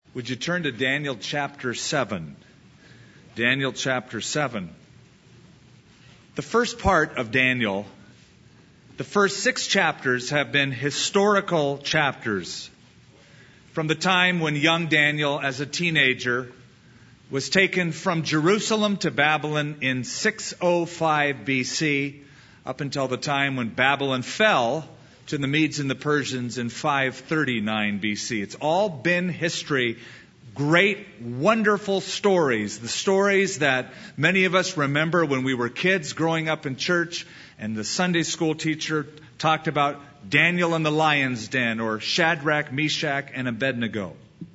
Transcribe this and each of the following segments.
Would you turn to Daniel chapter 7? Daniel chapter 7. The first part of Daniel, the first 6 chapters have been historical chapters. From the time when young Daniel, as a teenager, was taken from Jerusalem to Babylon in 605 BC, up until the time when Babylon fell to the Medes and the Persians in 539 BC. It's all been history. Great, wonderful stories. The stories that many of us remember when we were kids growing up in church, and the Sunday school teacher talked about Daniel in the lion's den, or Shadrach, Meshach, and Abednego.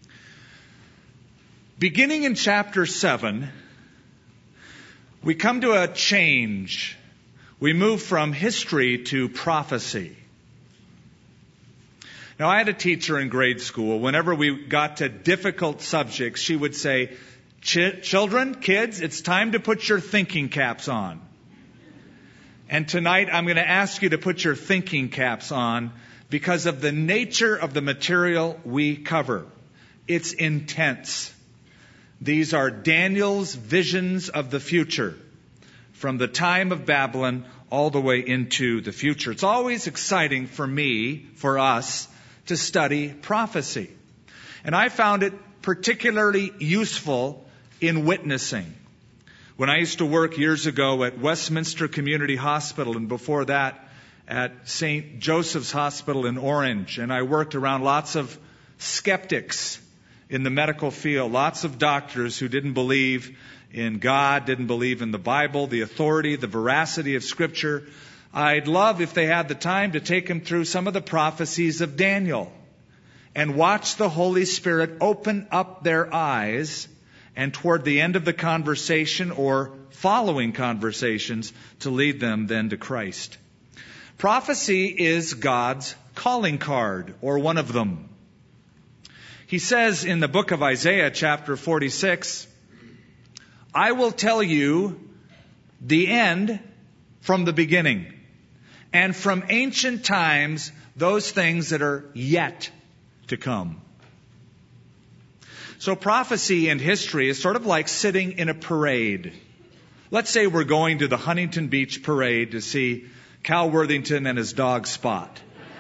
Beginning in chapter 7, we come to a change. We move from history to prophecy. Now, I had a teacher in grade school. Whenever we got to difficult subjects, she would say, "Children, kids, it's time to put your thinking caps on." And tonight, I'm going to ask you to put your thinking caps on because of the nature of the material we cover. It's intense. These are Daniel's visions of the future, from the time of Babylon all the way into the future. It's always exciting for me, for us, to study prophecy. And I found it particularly useful in witnessing. When I used to work years ago at Westminster Community Hospital, and before that at St. Joseph's Hospital in Orange, and I worked around lots of skeptics in the medical field, lots of doctors who didn't believe in God, didn't believe in the Bible, the authority, the veracity of Scripture. I'd love, if they had the time, to take them through some of the prophecies of Daniel and watch the Holy Spirit open up their eyes, and toward the end of the conversation or following conversations, to lead them then to Christ. Prophecy is God's calling card, or one of them. He says in the book of Isaiah, chapter 46, "I will tell you the end from the beginning, and from ancient times those things that are yet to come." So prophecy and history is sort of like sitting in a parade. Let's say we're going to the Huntington Beach parade to see Cal Worthington and his dog Spot.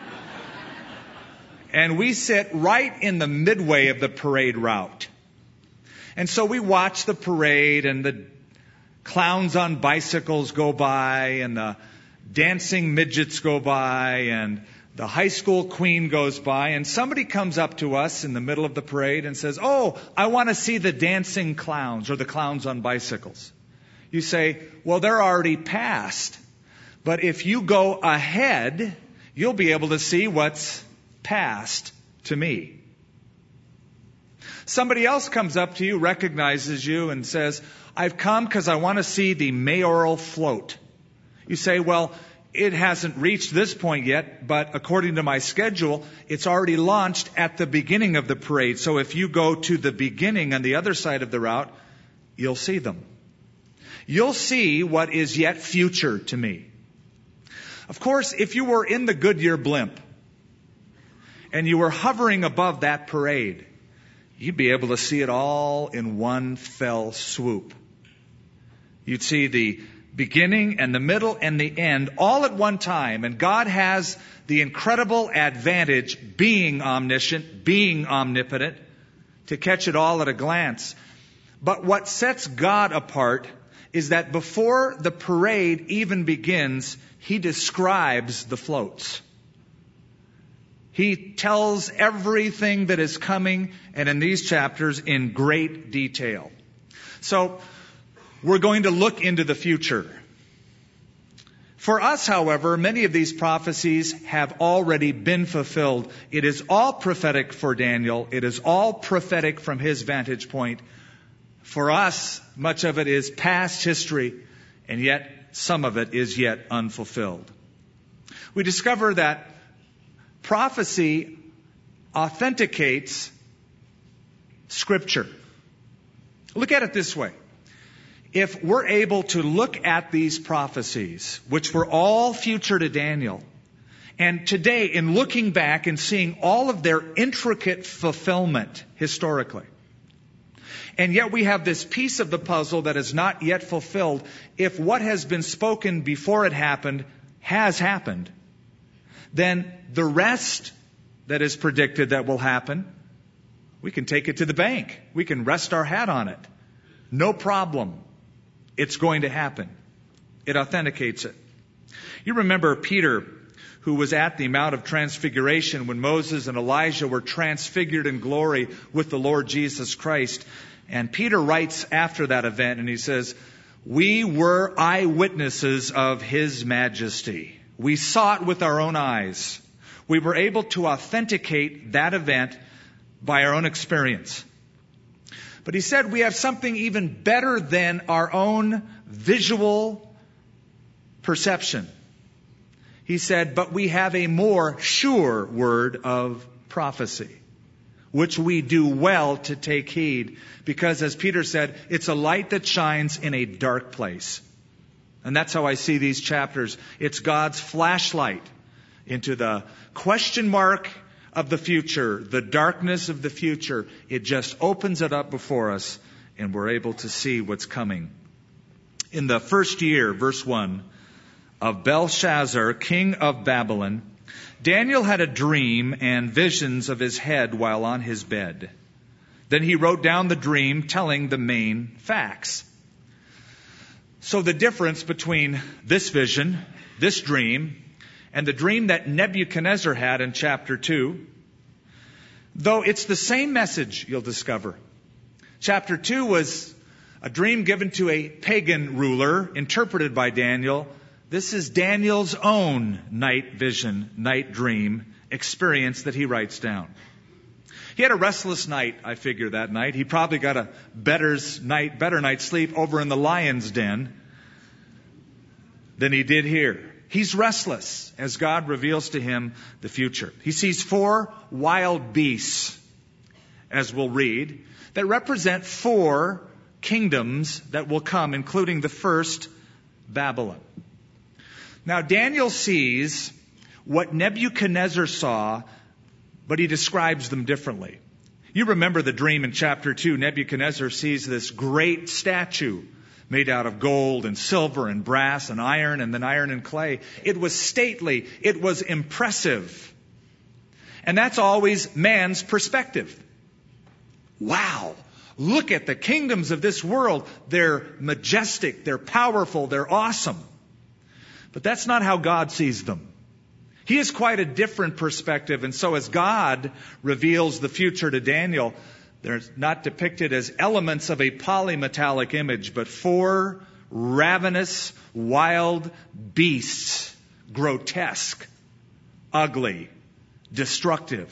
And we sit right in the midway of the parade route. And so we watch the parade, and the clowns on bicycles go by, and the dancing midgets go by, and the high school queen goes by, and somebody comes up to us in the middle of the parade and says, "Oh, I want to see the dancing clowns, or the clowns on bicycles." You say, "Well, they're already past. But if you go ahead, you'll be able to see what's past to me." Somebody else comes up to you, recognizes you, and says, "I've come because I want to see the mayoral float." You say, "Well, it hasn't reached this point yet, but according to my schedule, it's already launched at the beginning of the parade. So if you go to the beginning on the other side of the route, you'll see them. You'll see what is yet future to me." Of course, if you were in the Goodyear blimp and you were hovering above that parade, you'd be able to see it all in one fell swoop. You'd see the beginning and the middle and the end all at one time. And God has the incredible advantage, being omniscient, being omnipotent, to catch it all at a glance. But what sets God apart is that before the parade even begins, He describes the floats. He tells everything that is coming, and in these chapters, in great detail. So, we're going to look into the future. For us, however, many of these prophecies have already been fulfilled. It is all prophetic for Daniel. It is all prophetic from his vantage point. For us, much of it is past history, and yet some of it is yet unfulfilled. We discover that prophecy authenticates Scripture. Look at it this way. If we're able to look at these prophecies, which were all future to Daniel, And today, in looking back and seeing all of their intricate fulfillment historically, and yet we have this piece of the puzzle that is not yet fulfilled. If what has been spoken before it happened has happened, then the rest that is predicted that will happen, we can take it to the bank. We can rest our hat on it. No problem. It's going to happen. It authenticates it. You remember Peter, who was at the Mount of Transfiguration when Moses and Elijah were transfigured in glory with the Lord Jesus Christ. And Peter writes after that event, and he says, "We were eyewitnesses of His majesty. We saw it with our own eyes. We were able to authenticate that event by our own experience." But he said we have something even better than our own visual perception. He said, "But we have a more sure word of prophecy, which we do well to take heed, because, as Peter said, it's a light that shines in a dark place." And that's how I see these chapters. It's God's flashlight into the question mark of the future, the darkness of the future. It just opens it up before us, and we're able to see what's coming. In the first year, verse 1, of Belshazzar, king of Babylon, Daniel had a dream and visions of his head while on his bed. Then he wrote down the dream, telling the main facts. So the difference between this vision, this dream, and the dream that Nebuchadnezzar had in chapter 2, though it's the same message, you'll discover. Chapter 2 was a dream given to a pagan ruler, interpreted by Daniel. This is Daniel's own night vision, night dream experience that he writes down. He had a restless night, I figure, that night. He probably got a better night's sleep over in the lion's den than he did here. He's restless as God reveals to him the future. He sees 4 wild beasts, as we'll read, that represent 4 kingdoms that will come, including the first, Babylon. Now, Daniel sees what Nebuchadnezzar saw, but he describes them differently. You remember the dream in chapter 2. Nebuchadnezzar sees this great statue made out of gold and silver and brass and iron, and then iron and clay. It was stately. It was impressive. And that's always man's perspective. Wow. Look at the kingdoms of this world. They're majestic. They're powerful. They're awesome. But that's not how God sees them. He has quite a different perspective. And so as God reveals the future to Daniel, they're not depicted as elements of a polymetallic image, but 4 ravenous, wild beasts, grotesque, ugly, destructive.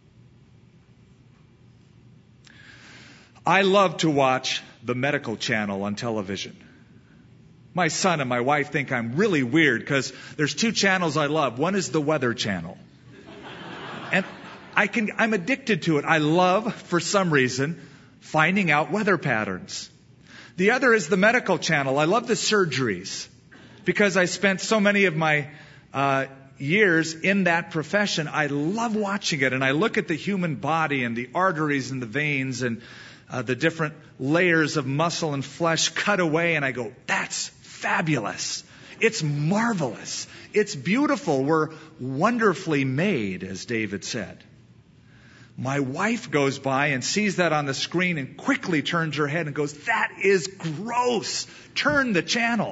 I love to watch the medical channel on television. My son and my wife think I'm really weird because there's 2 channels I love. One is the Weather Channel. And I'm addicted to it. I love, for some reason, finding out weather patterns. The other is the medical channel. I love the surgeries because I spent so many of my years in that profession. I love watching it, and I look at the human body and the arteries and the veins and the different layers of muscle and flesh cut away, and I go, that's fabulous. It's marvelous. It's beautiful. We're wonderfully made, as David said. My wife goes by and sees that on the screen and quickly turns her head and goes, that is gross. Turn the channel.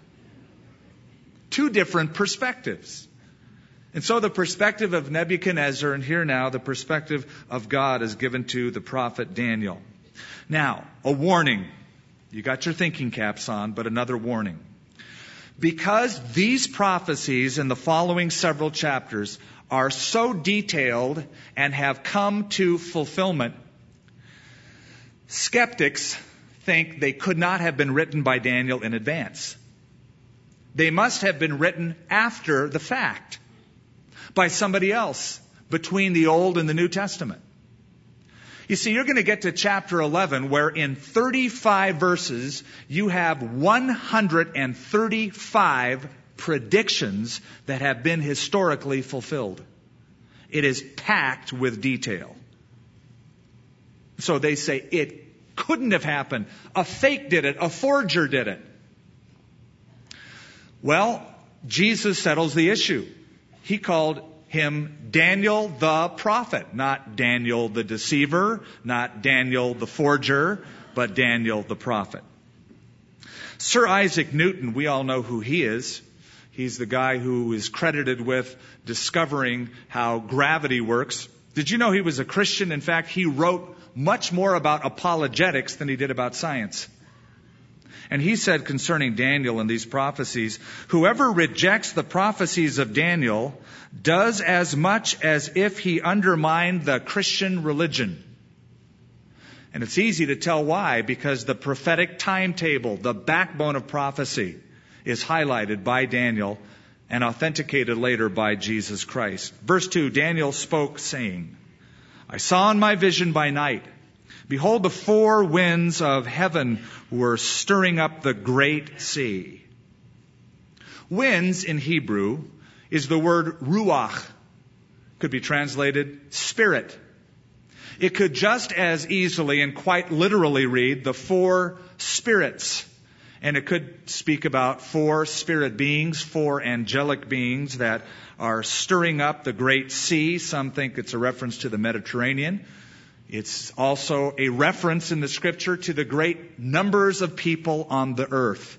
2 different perspectives. And so the perspective of Nebuchadnezzar, and here now the perspective of God, is given to the prophet Daniel. Now, a warning. You got your thinking caps on, but another warning. Because these prophecies in the following several chapters are so detailed and have come to fulfillment, skeptics think they could not have been written by Daniel in advance. They must have been written after the fact by somebody else between the Old and the New Testament. You see, you're going to get to chapter 11 where in 35 verses you have 135 predictions that have been historically fulfilled. It is packed with detail. So they say it couldn't have happened. A fake did it. A forger did it. Well, Jesus settles the issue. He called him Daniel the prophet, not Daniel the deceiver, not Daniel the forger, but Daniel the prophet. Sir Isaac Newton, we all know who he is. He's the guy who is credited with discovering how gravity works. Did you know he was a Christian? In fact, he wrote much more about apologetics than he did about science. And he said concerning Daniel and these prophecies, whoever rejects the prophecies of Daniel does as much as if he undermined the Christian religion. And it's easy to tell why, because the prophetic timetable, the backbone of prophecy, is highlighted by Daniel and authenticated later by Jesus Christ. Verse 2, Daniel spoke, saying, I saw in my vision by night, behold, the four winds of heaven were stirring up the great sea. Winds in Hebrew is the word ruach. Could be translated spirit. It could just as easily and quite literally read the four spirits. And it could speak about four spirit beings, four angelic beings that are stirring up the great sea. Some think it's a reference to the Mediterranean. It's also a reference in the scripture to the great numbers of people on the earth.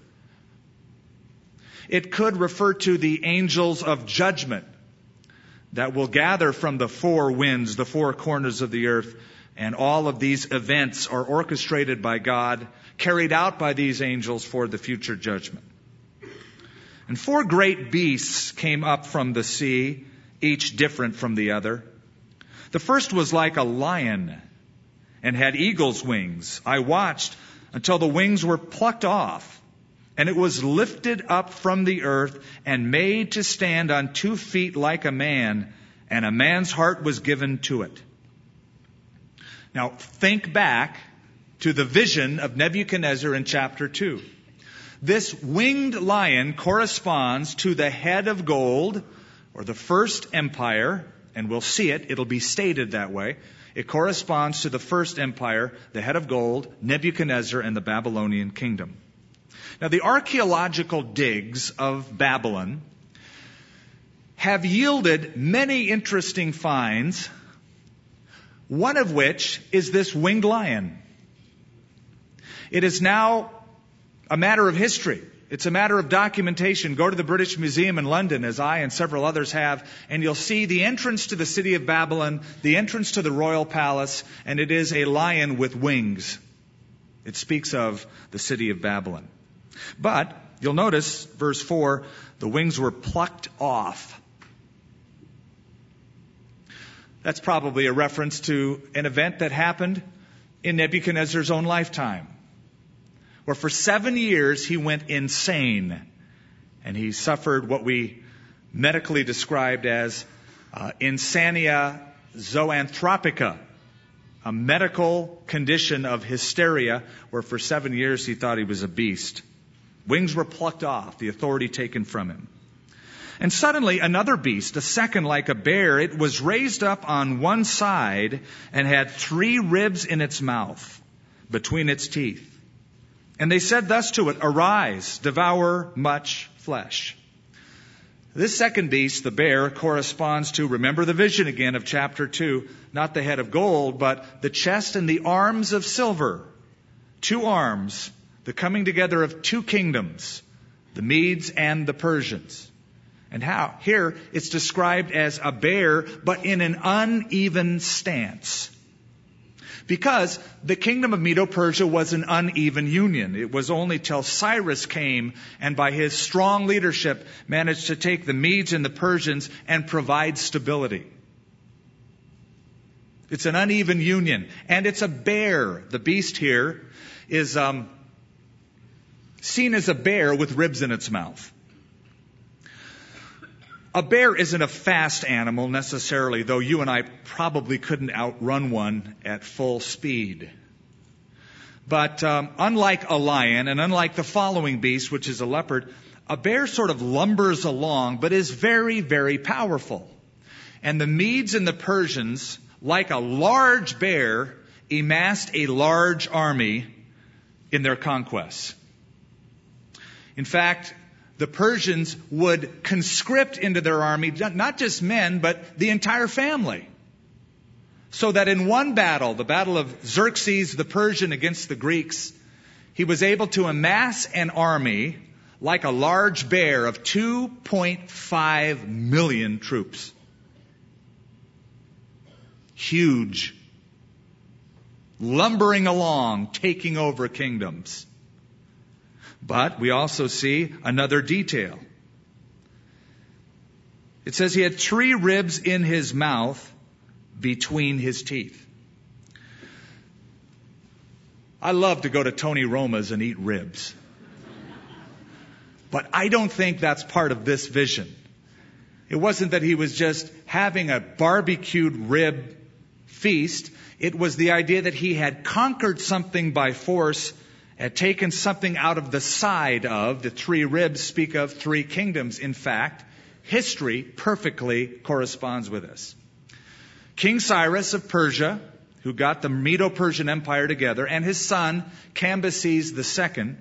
It could refer to the angels of judgment that will gather from the four winds, the four corners of the earth. And all of these events are orchestrated by God, carried out by these angels for the future judgment. And four great beasts came up from the sea, each different from the other. The first was like a lion and had eagle's wings. I watched until the wings were plucked off, and it was lifted up from the earth and made to stand on 2 feet like a man, and a man's heart was given to it. Now, think back to the vision of Nebuchadnezzar in chapter 2. This winged lion corresponds to the head of gold, or the first empire, and we'll see it. It'll be stated that way. It corresponds to the first empire, the head of gold, Nebuchadnezzar, and the Babylonian kingdom. Now, the archaeological digs of Babylon have yielded many interesting finds, one of which is this winged lion. It is now a matter of history. It's a matter of documentation. Go to the British Museum in London, as I and several others have, and you'll see the entrance to the city of Babylon, the entrance to the royal palace, and it is a lion with wings. It speaks of the city of Babylon. But you'll notice, verse 4, the wings were plucked off. That's probably a reference to an event that happened in Nebuchadnezzar's own lifetime, where for 7 years he went insane, and he suffered what we medically described as insania zoanthropica, a medical condition of hysteria, where for 7 years he thought he was a beast. Wings were plucked off, the authority taken from him. And suddenly another beast, a second like a bear, it was raised up on one side and had 3 ribs in its mouth between its teeth. And they said thus to it, arise, devour much flesh. This second beast, the bear, corresponds to, remember the vision again of chapter 2, not the head of gold, but the chest and the arms of silver. 2 arms, the coming together of 2 kingdoms, the Medes and the Persians. And how? Here it's described as a bear, but in an uneven stance. Because the kingdom of Medo-Persia was an uneven union. It was only till Cyrus came and by his strong leadership managed to take the Medes and the Persians and provide stability. It's an uneven union. And it's a bear. The beast here is seen as a bear with ribs in its mouth. A bear isn't a fast animal necessarily, though you and I probably couldn't outrun one at full speed. But unlike a lion and unlike the following beast, which is a leopard, A bear sort of lumbers along, but is very, very powerful. And the Medes and the Persians, like a large bear, amassed a large army in their conquests. In fact, the Persians would conscript into their army not just men, but the entire family. So that in one battle, the battle of Xerxes the Persian against the Greeks, he was able to amass an army like a large bear of 2.5 million troops. Huge. Lumbering along, taking over kingdoms. But we also see another detail. It says he had 3 ribs in his mouth between his teeth. I love to go to Tony Roma's and eat ribs. But I don't think that's part of this vision. It wasn't that he was just having a barbecued rib feast. It was the idea that he had conquered something by force, had taken something out of the side of. The 3 ribs speak of 3 kingdoms. In fact, history perfectly corresponds with this. King Cyrus of Persia, who got the Medo-Persian Empire together, and his son Cambyses II,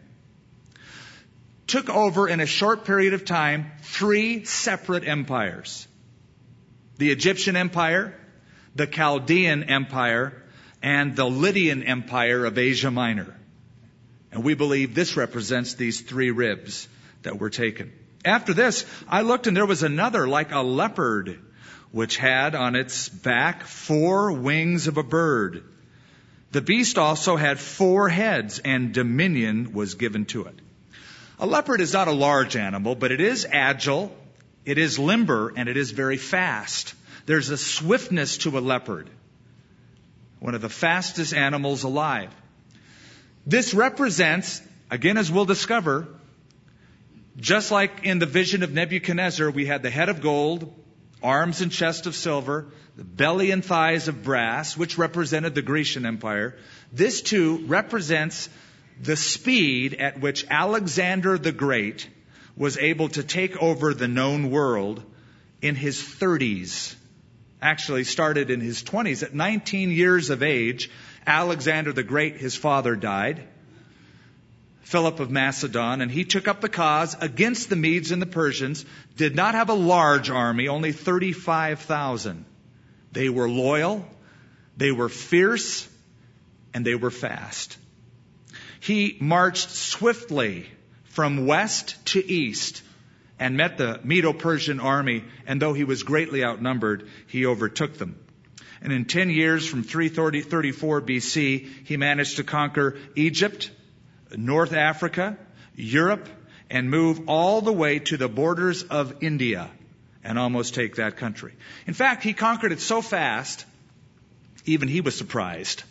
took over in a short period of time 3 separate empires. The Egyptian Empire, the Chaldean Empire, and the Lydian Empire of Asia Minor. And we believe this represents these 3 ribs that were taken. After this, I looked and there was another like a leopard, which had on its back 4 wings of a bird. The beast also had 4 heads, and dominion was given to it. A leopard is not a large animal, but it is agile, it is limber, and it is very fast. There's a swiftness to a leopard, one of the fastest animals alive. This represents, again as we'll discover, just like in the vision of Nebuchadnezzar, we had the head of gold, arms and chest of silver, the belly and thighs of brass, which represented the Grecian Empire. This too represents the speed at which Alexander the Great was able to take over the known world in his 30s. Actually started in his 20s. At 19 years of age, Alexander the Great, his father, died. Philip of Macedon, and he took up the cause against the Medes and the Persians, did not have a large army, only 35,000. They were loyal, they were fierce, and they were fast. He marched swiftly from west to east and met the Medo-Persian army, and though he was greatly outnumbered, he overtook them. And in 10 years, from 334 BC, he managed to conquer Egypt, North Africa, Europe, and move all the way to the borders of India and almost take that country. In fact, he conquered it so fast, even he was surprised.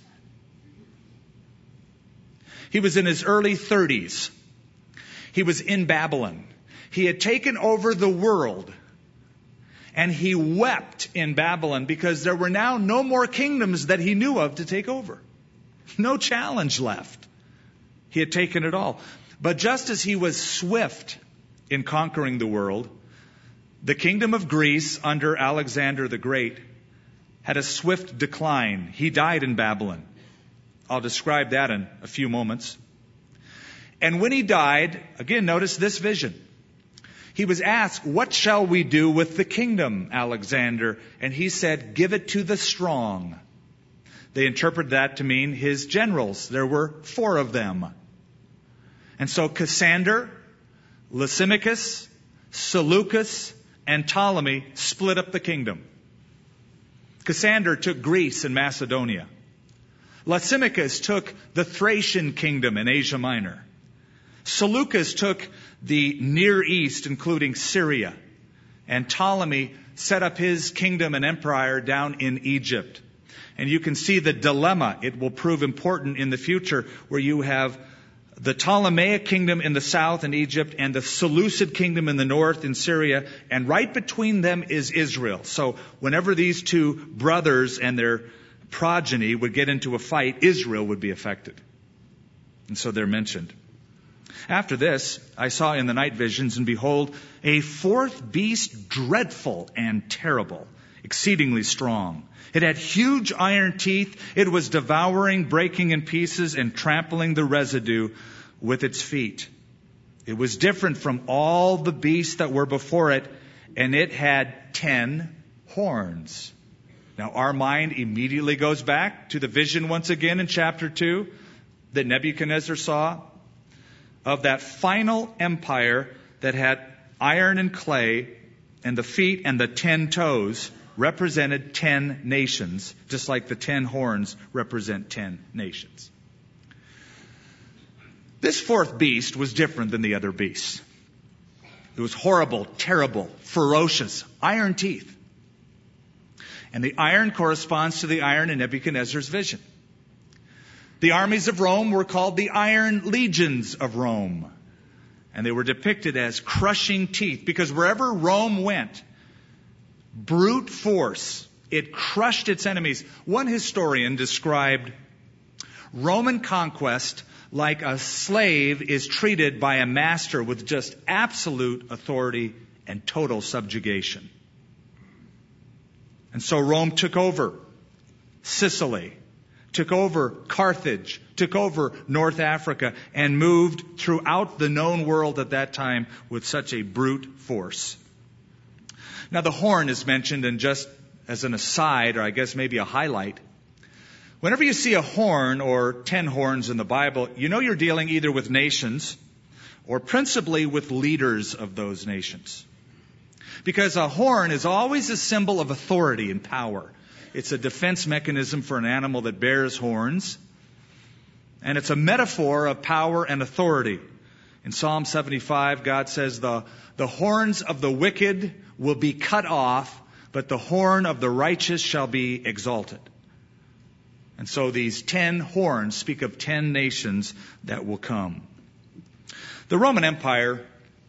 He was in his early 30s. He was in Babylon. He had taken over the world, and he wept in Babylon because there were now no more kingdoms that he knew of to take over. No challenge left. He had taken it all. But just as he was swift in conquering the world, the kingdom of Greece under Alexander the Great had a swift decline. He died in Babylon. I'll describe that in a few moments. And when he died, again, notice this vision. He was asked, "What shall we do with the kingdom, Alexander?" And he said, "Give it to the strong." They interpreted that to mean his generals. There were 4 of them. And so Cassander, Lysimachus, Seleucus, and Ptolemy split up the kingdom. Cassander took Greece and Macedonia. Lysimachus took the Thracian kingdom in Asia Minor. Seleucus took the Near East, including Syria. And Ptolemy set up his kingdom and empire down in Egypt. And you can see the dilemma. It will prove important in the future, where you have the Ptolemaic kingdom in the south in Egypt and the Seleucid kingdom in the north in Syria. And right between them is Israel. So whenever these 2 brothers and their progeny would get into a fight, Israel would be affected. And so they're mentioned. After this, I saw in the night visions, and behold, a fourth beast, dreadful and terrible, exceedingly strong. It had huge iron teeth. It was devouring, breaking in pieces, and trampling the residue with its feet. It was different from all the beasts that were before it, and it had 10 horns. Now, our mind immediately goes back to the vision once again in chapter 2 that Nebuchadnezzar saw of that final empire that had iron and clay, and the feet and the 10 toes represented 10 nations, just like the 10 horns represent 10 nations. This fourth beast was different than the other beasts. It was horrible, terrible, ferocious, iron teeth. And the iron corresponds to the iron in Nebuchadnezzar's vision. The armies of Rome were called the Iron Legions of Rome. And they were depicted as crushing teeth, because wherever Rome went, brute force, it crushed its enemies. One historian described Roman conquest like a slave is treated by a master with just absolute authority and total subjugation. And so Rome took over Sicily, took over Carthage, took over North Africa, and moved throughout the known world at that time with such a brute force. Now, the horn is mentioned, and just as an aside, or I guess maybe a highlight, whenever you see a horn or 10 horns in the Bible, you know you're dealing either with nations or principally with leaders of those nations. Because a horn is always a symbol of authority and power. It's a defense mechanism for an animal that bears horns. And it's a metaphor of power and authority. In Psalm 75, God says, the horns of the wicked will be cut off, but the horn of the righteous shall be exalted. And so these 10 horns speak of 10 nations that will come. The Roman Empire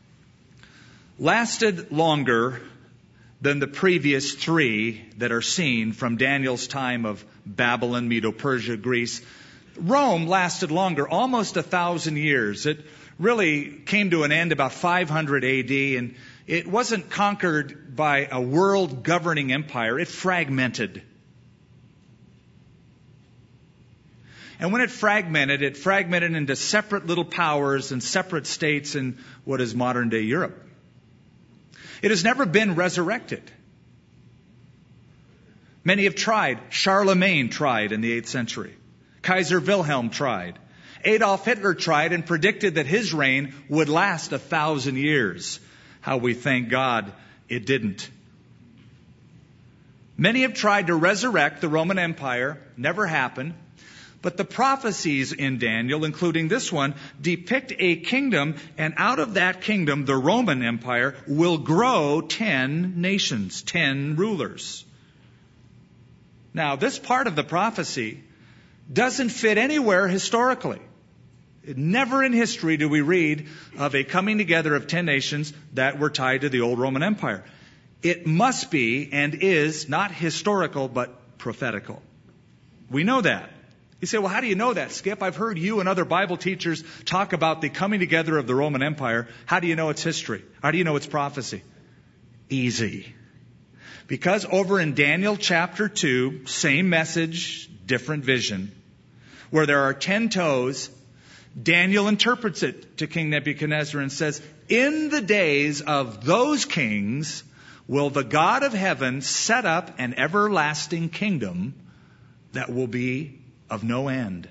lasted longer than the previous 3 that are seen from Daniel's time of Babylon, Medo-Persia, Greece. Rome lasted longer, almost 1,000 years. It really came to an end about 500 AD, and it wasn't conquered by a world governing empire. It fragmented. And when it fragmented into separate little powers and separate states in what is modern day Europe. It has never been resurrected. Many have tried. Charlemagne tried in the 8th century. Kaiser Wilhelm tried. Adolf Hitler tried and predicted that his reign would last 1,000 years. How we thank God it didn't. Many have tried to resurrect the Roman Empire. Never happened. But the prophecies in Daniel, including this one, depict a kingdom, and out of that kingdom, the Roman Empire, will grow 10 nations, 10 rulers. Now, this part of the prophecy doesn't fit anywhere historically. Never in history do we read of a coming together of 10 nations that were tied to the old Roman Empire. It must be and is not historical, but prophetical. We know that. You say, well, how do you know that, Skip? I've heard you and other Bible teachers talk about the coming together of the Roman Empire. How do you know it's history? How do you know it's prophecy? Easy. Because over in Daniel chapter 2, same message, different vision, where there are 10 toes, Daniel interprets it to King Nebuchadnezzar and says, in the days of those kings will the God of heaven set up an everlasting kingdom that will be of no end.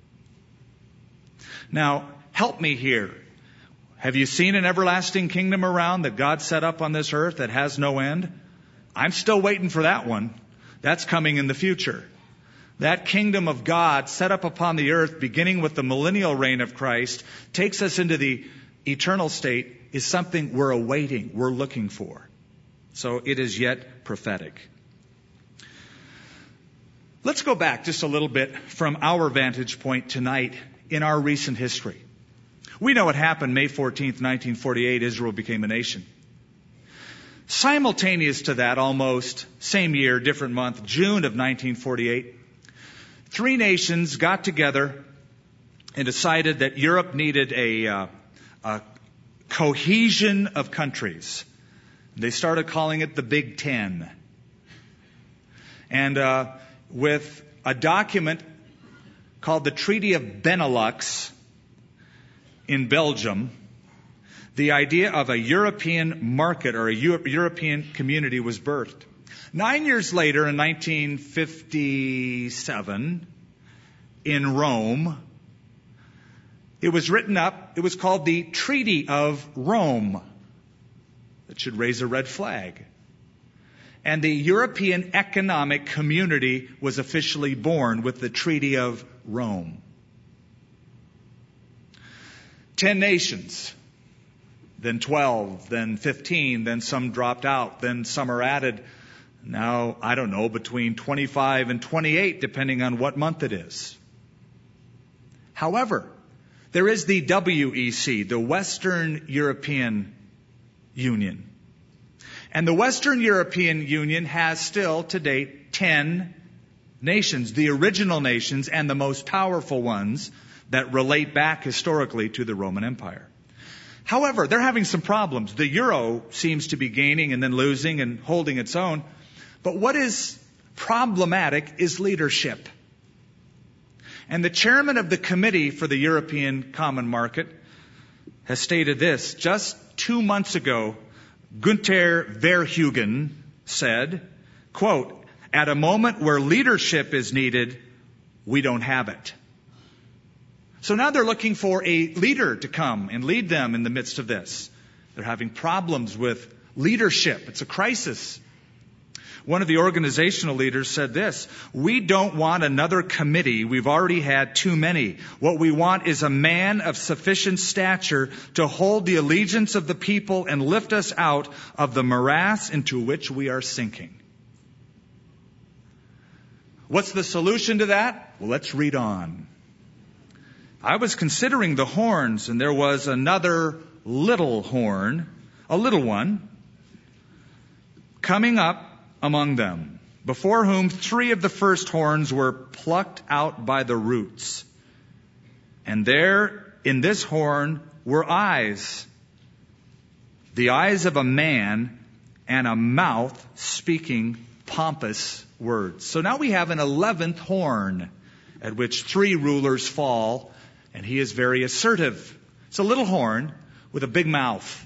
Now, help me here. Have you seen an everlasting kingdom around that God set up on this earth that has no end? I'm still waiting for that one. That's coming in the future. That kingdom of God set up upon the earth, beginning with the millennial reign of Christ, takes us into the eternal state, is something we're awaiting, we're looking for. So it is yet prophetic. Let's go back just a little bit from our vantage point tonight in our recent history. We know what happened May 14th, 1948. Israel became a nation. Simultaneous to that, almost same year, different month, June of 1948, 3 nations got together and decided that Europe needed a cohesion of countries. They started calling it the Big Ten. And with a document called the Treaty of Benelux in Belgium, the idea of a European market or a European community was birthed. 9 years later, in 1957, in Rome, it was written up. It was called the Treaty of Rome. That should raise a red flag. And the European Economic Community was officially born with the Treaty of Rome. 10 nations, then 12, then 15, then some dropped out, then some are added. Now, I don't know, between 25 and 28, depending on what month it is. However, there is the WEC, the Western European Union. And the Western European Union has still, to date, 10 nations, the original nations and the most powerful ones that relate back historically to the Roman Empire. However, they're having some problems. The euro seems to be gaining and then losing and holding its own. But what is problematic is leadership. And the chairman of the Committee for the European Common Market has stated this. Just 2 months ago, Günther Verheugen said, quote, "At a moment where leadership is needed, we don't have it." So now they're looking for a leader to come and lead them in the midst of this. They're having problems with leadership. It's a crisis. One of the organizational leaders said this: "We don't want another committee. We've already had too many. What we want is a man of sufficient stature to hold the allegiance of the people and lift us out of the morass into which we are sinking." What's the solution to that? Well, let's read on. "I was considering the horns, and there was another little horn, a little one, coming up among them, before whom 3 of the first horns were plucked out by the roots. And there in this horn were eyes, the eyes of a man, and a mouth speaking pompous words." So now we have an 11th horn at which 3 rulers fall, and he is very assertive. It's a little horn with a big mouth.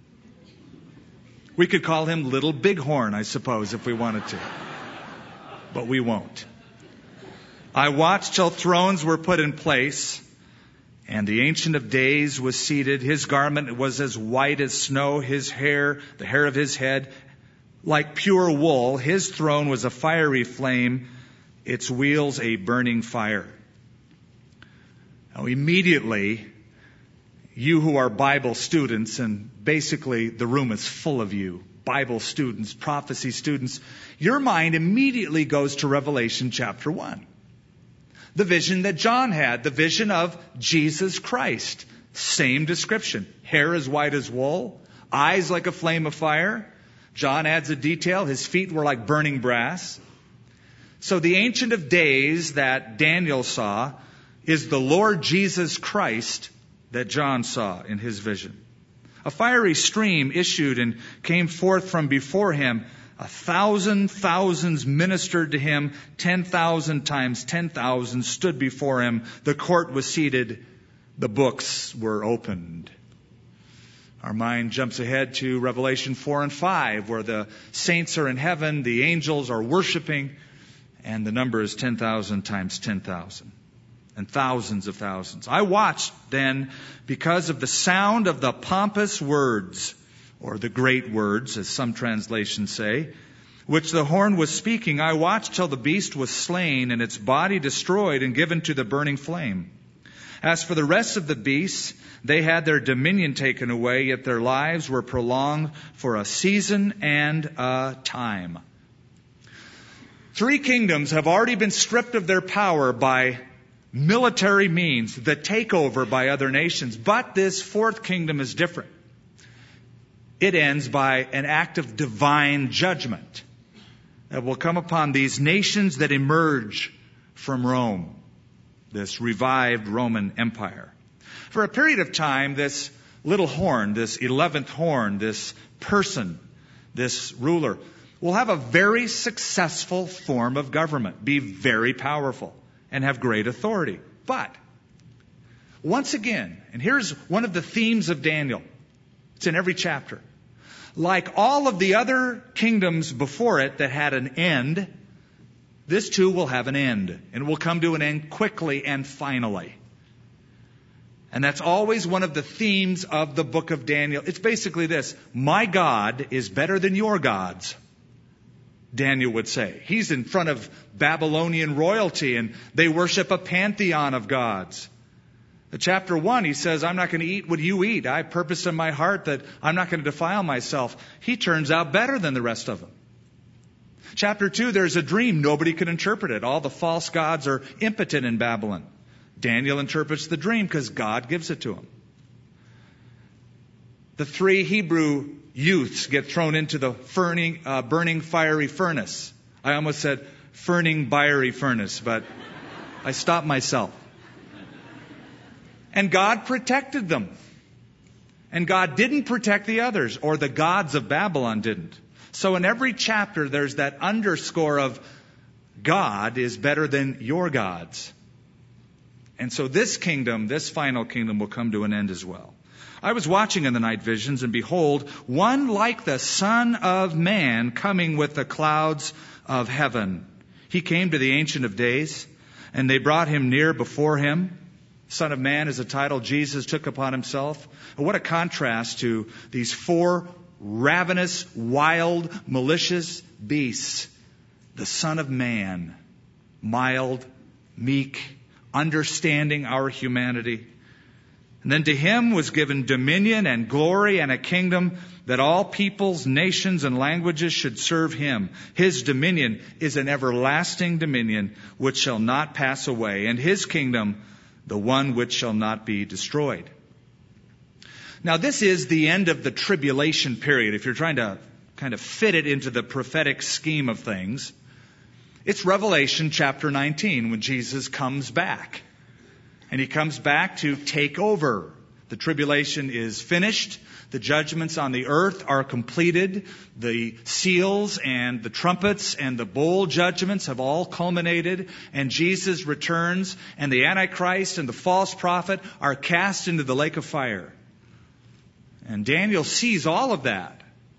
We could call him Little Bighorn, I suppose, if we wanted to. But we won't. "I watched till thrones were put in place, and the Ancient of Days was seated. His garment was as white as snow, his hair, the hair of his head, like pure wool. His throne was a fiery flame, its wheels a burning fire." Now immediately, you who are Bible students, and basically the room is full of you, Bible students, prophecy students, your mind immediately goes to Revelation chapter 1. The vision that John had, the vision of Jesus Christ. Same description. Hair as white as wool, eyes like a flame of fire. John adds a detail. His feet were like burning brass. So the Ancient of Days that Daniel saw is the Lord Jesus Christ that John saw in his vision. "A fiery stream issued and came forth from before him. 1,000 thousands ministered to him. 10,000 times 10,000 stood before him. The court was seated. The books were opened." Our mind jumps ahead to Revelation 4 and 5, where the saints are in heaven, the angels are worshiping, and the number is 10,000 times 10,000. And thousands of thousands. "I watched then because of the sound of the pompous words," or the great words, as some translations say, "which the horn was speaking. I watched till the beast was slain and its body destroyed and given to the burning flame. As for the rest of the beasts, they had their dominion taken away, yet their lives were prolonged for a season and a time." 3 kingdoms have already been stripped of their power by military means, the takeover by other nations. But this 4th kingdom is different. It ends by an act of divine judgment that will come upon these nations that emerge from Rome. this revived Roman Empire. For a period of time, this little horn, this 11th horn, this person, this ruler, will have a very successful form of government, be very powerful, and have great authority. But, once again, and here's one of the themes of Daniel. It's in every chapter. Like all of the other kingdoms before it that had an end, this too will have an end, and will come to an end quickly and finally. And that's always one of the themes of the book of Daniel. It's basically this: my God is better than your gods, Daniel would say. He's in front of Babylonian royalty, and they worship a pantheon of gods. In chapter 1, he says, I'm not going to eat what you eat. I purpose in my heart that I'm not going to defile myself. He turns out better than the rest of them. Chapter 2, there's a dream. Nobody can interpret it. All the false gods are impotent in Babylon. Daniel interprets the dream because God gives it to him. The 3 Hebrew youths get thrown into the burning fiery furnace. I almost said ferning fiery furnace, but I stopped myself. And God protected them. And God didn't protect the others, or the gods of Babylon didn't. So in every chapter, there's that underscore of God is better than your gods. And so this kingdom, this final kingdom, will come to an end as well. I was watching in the night visions, and behold, one like the Son of Man coming with the clouds of heaven. He came to the Ancient of Days, and they brought him near before him. Son of Man is a title Jesus took upon himself. And what a contrast to these 4 ravenous, wild, malicious beasts. The Son of Man, mild, meek, understanding our humanity. And then to him was given dominion and glory and a kingdom that all peoples, nations, and languages should serve him. His dominion is an everlasting dominion which shall not pass away, and his kingdom the one which shall not be destroyed. Now, this is the end of the tribulation period. If you're trying to kind of fit it into the prophetic scheme of things, it's Revelation chapter 19 when Jesus comes back. And he comes back to take over. The tribulation is finished. The judgments on the earth are completed. The seals and the trumpets and the bowl judgments have all culminated. And Jesus returns, and the Antichrist and the false prophet are cast into the lake of fire. And Daniel sees all of that.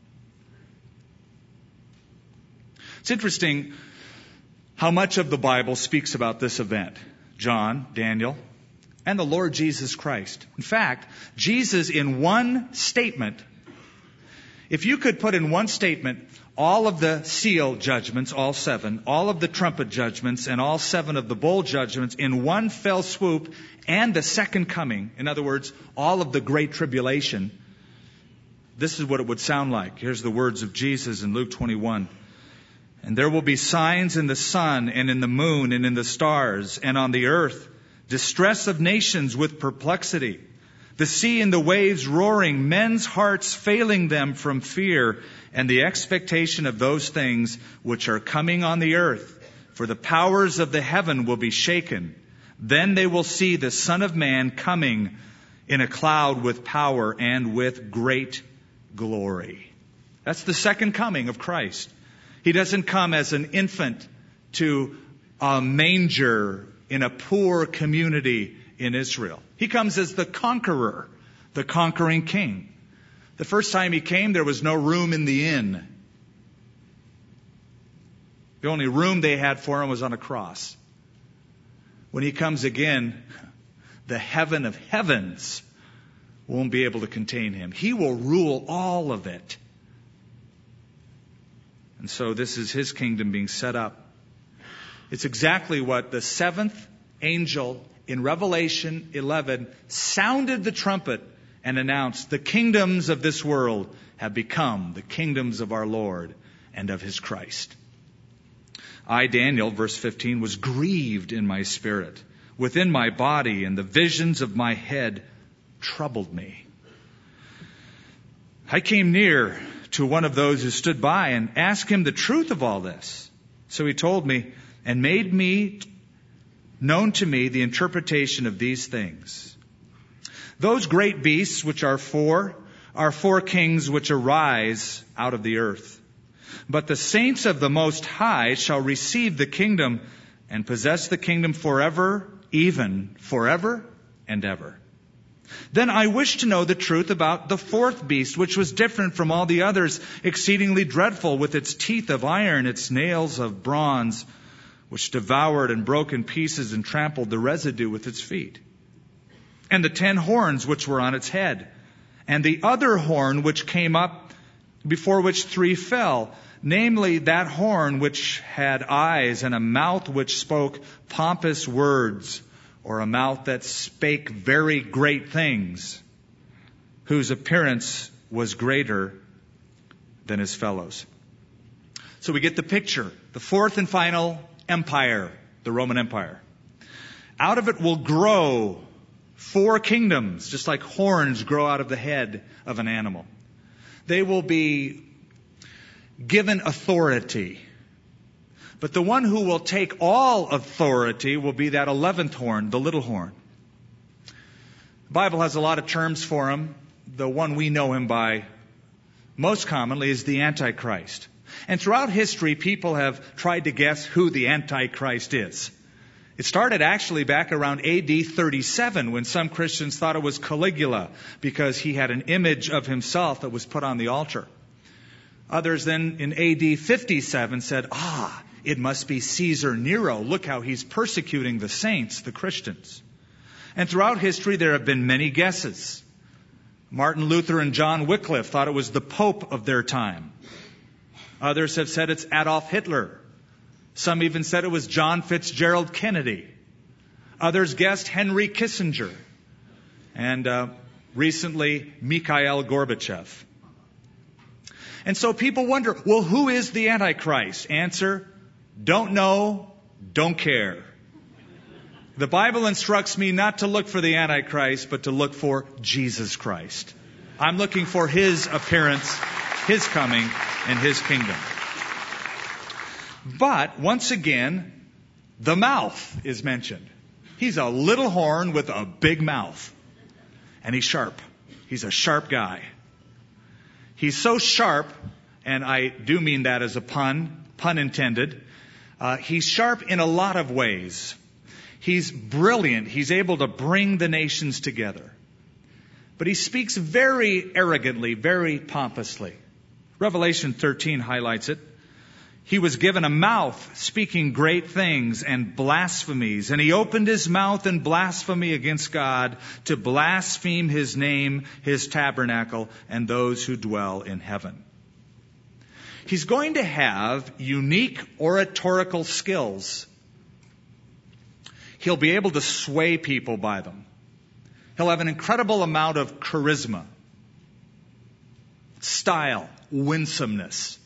It's interesting how much of the Bible speaks about this event. John, Daniel, and the Lord Jesus Christ. In fact, Jesus in one statement, if you could put in one statement all of the seal judgments, all 7, all of the trumpet judgments, and all 7 of the bowl judgments in one fell swoop, and the second coming, in other words, all of the great tribulation, this is what it would sound like. Here's the words of Jesus in Luke 21. And there will be signs in the sun and in the moon and in the stars and on the earth, distress of nations with perplexity, the sea and the waves roaring, men's hearts failing them from fear and the expectation of those things which are coming on the earth. For the powers of the heaven will be shaken. Then they will see the Son of Man coming in a cloud with power and with great glory. That's the second coming of Christ. He doesn't come as an infant to a manger in a poor community in Israel. He comes as the conqueror, the conquering king. The first time he came, there was no room in the inn. The only room they had for him was on a cross. When he comes again, the heaven of heavens won't be able to contain him. He will rule all of it. And so this is his kingdom being set up. It's exactly what the 7th angel in Revelation 11 sounded the trumpet and announced: the kingdoms of this world have become the kingdoms of our Lord and of his Christ. I, Daniel, verse 15, was grieved in my spirit within my body, and the visions of my head troubled me. I came near to one of those who stood by and asked him the truth of all this. So he told me and made me known to me the interpretation of these things. Those great beasts which are four kings which arise out of the earth. But the saints of the Most High shall receive the kingdom and possess the kingdom forever, even forever and ever. Then I wish to know the truth about the fourth beast, which was different from all the others, exceedingly dreadful, with its teeth of iron, its nails of bronze, which devoured and broke in pieces and trampled the residue with its feet. And the 10 horns which were on its head, and the other horn which came up, before which 3 fell, namely that horn which had eyes and a mouth which spoke pompous words, or a mouth that spake very great things, whose appearance was greater than his fellows. So we get the picture. The fourth and final empire, the Roman Empire. Out of it will grow 4 kingdoms, just like horns grow out of the head of an animal. They will be given authority. But the one who will take all authority will be that 11th horn, the little horn. The Bible has a lot of terms for him. The one we know him by most commonly is the Antichrist. And throughout history, people have tried to guess who the Antichrist is. It started actually back around AD 37 when some Christians thought it was Caligula because he had an image of himself that was put on the altar. Others then in AD 57 said, it must be Caesar Nero. Look how he's persecuting the saints, the Christians. And throughout history, there have been many guesses. Martin Luther and John Wycliffe thought it was the Pope of their time. Others have said it's Adolf Hitler. Some even said it was John Fitzgerald Kennedy. Others guessed Henry Kissinger. And recently, Mikhail Gorbachev. And so people wonder, well, who is the Antichrist? Answer, don't know, don't care. The Bible instructs me not to look for the Antichrist, but to look for Jesus Christ. I'm looking for his appearance, his coming, and his kingdom. But once again, the mouth is mentioned. He's a little horn with a big mouth. And he's sharp. He's a sharp guy. He's so sharp, and I do mean that as a pun intended. He's sharp in a lot of ways. He's brilliant. He's able to bring the nations together. But he speaks very arrogantly, very pompously. Revelation 13 highlights it. He was given a mouth speaking great things and blasphemies, and he opened his mouth in blasphemy against God to blaspheme his name, his tabernacle, and those who dwell in heaven. He's going to have unique oratorical skills. He'll be able to sway people by them. He'll have an incredible amount of charisma, style, winsomeness.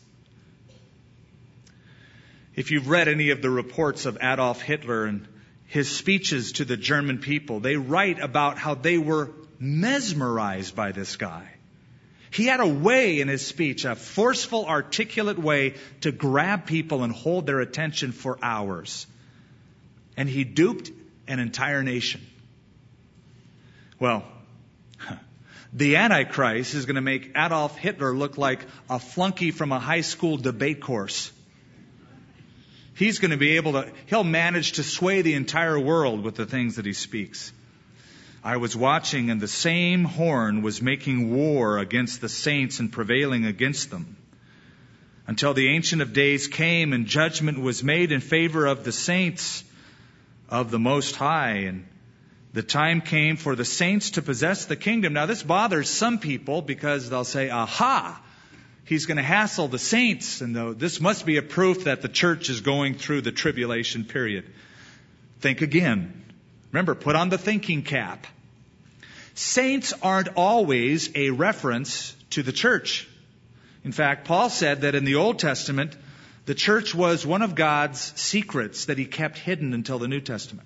If you've read any of the reports of Adolf Hitler and his speeches to the German people, they write about how they were mesmerized by this guy. He had a way in his speech, a forceful, articulate way to grab people and hold their attention for hours. And he duped an entire nation. Well, the Antichrist is going to make Adolf Hitler look like a flunky from a high school debate course. He's going to be he'll manage to sway the entire world with the things that he speaks. I was watching, and the same horn was making war against the saints and prevailing against them, until the Ancient of Days came and judgment was made in favor of the saints of the Most High. And the time came for the saints to possess the kingdom. Now this bothers some people because they'll say, aha, he's going to hassle the saints, and this must be a proof that the church is going through the tribulation period. Think again. Remember, put on the thinking cap. Saints aren't always a reference to the church. In fact, Paul said that in the Old Testament, the church was one of God's secrets that he kept hidden until the New Testament.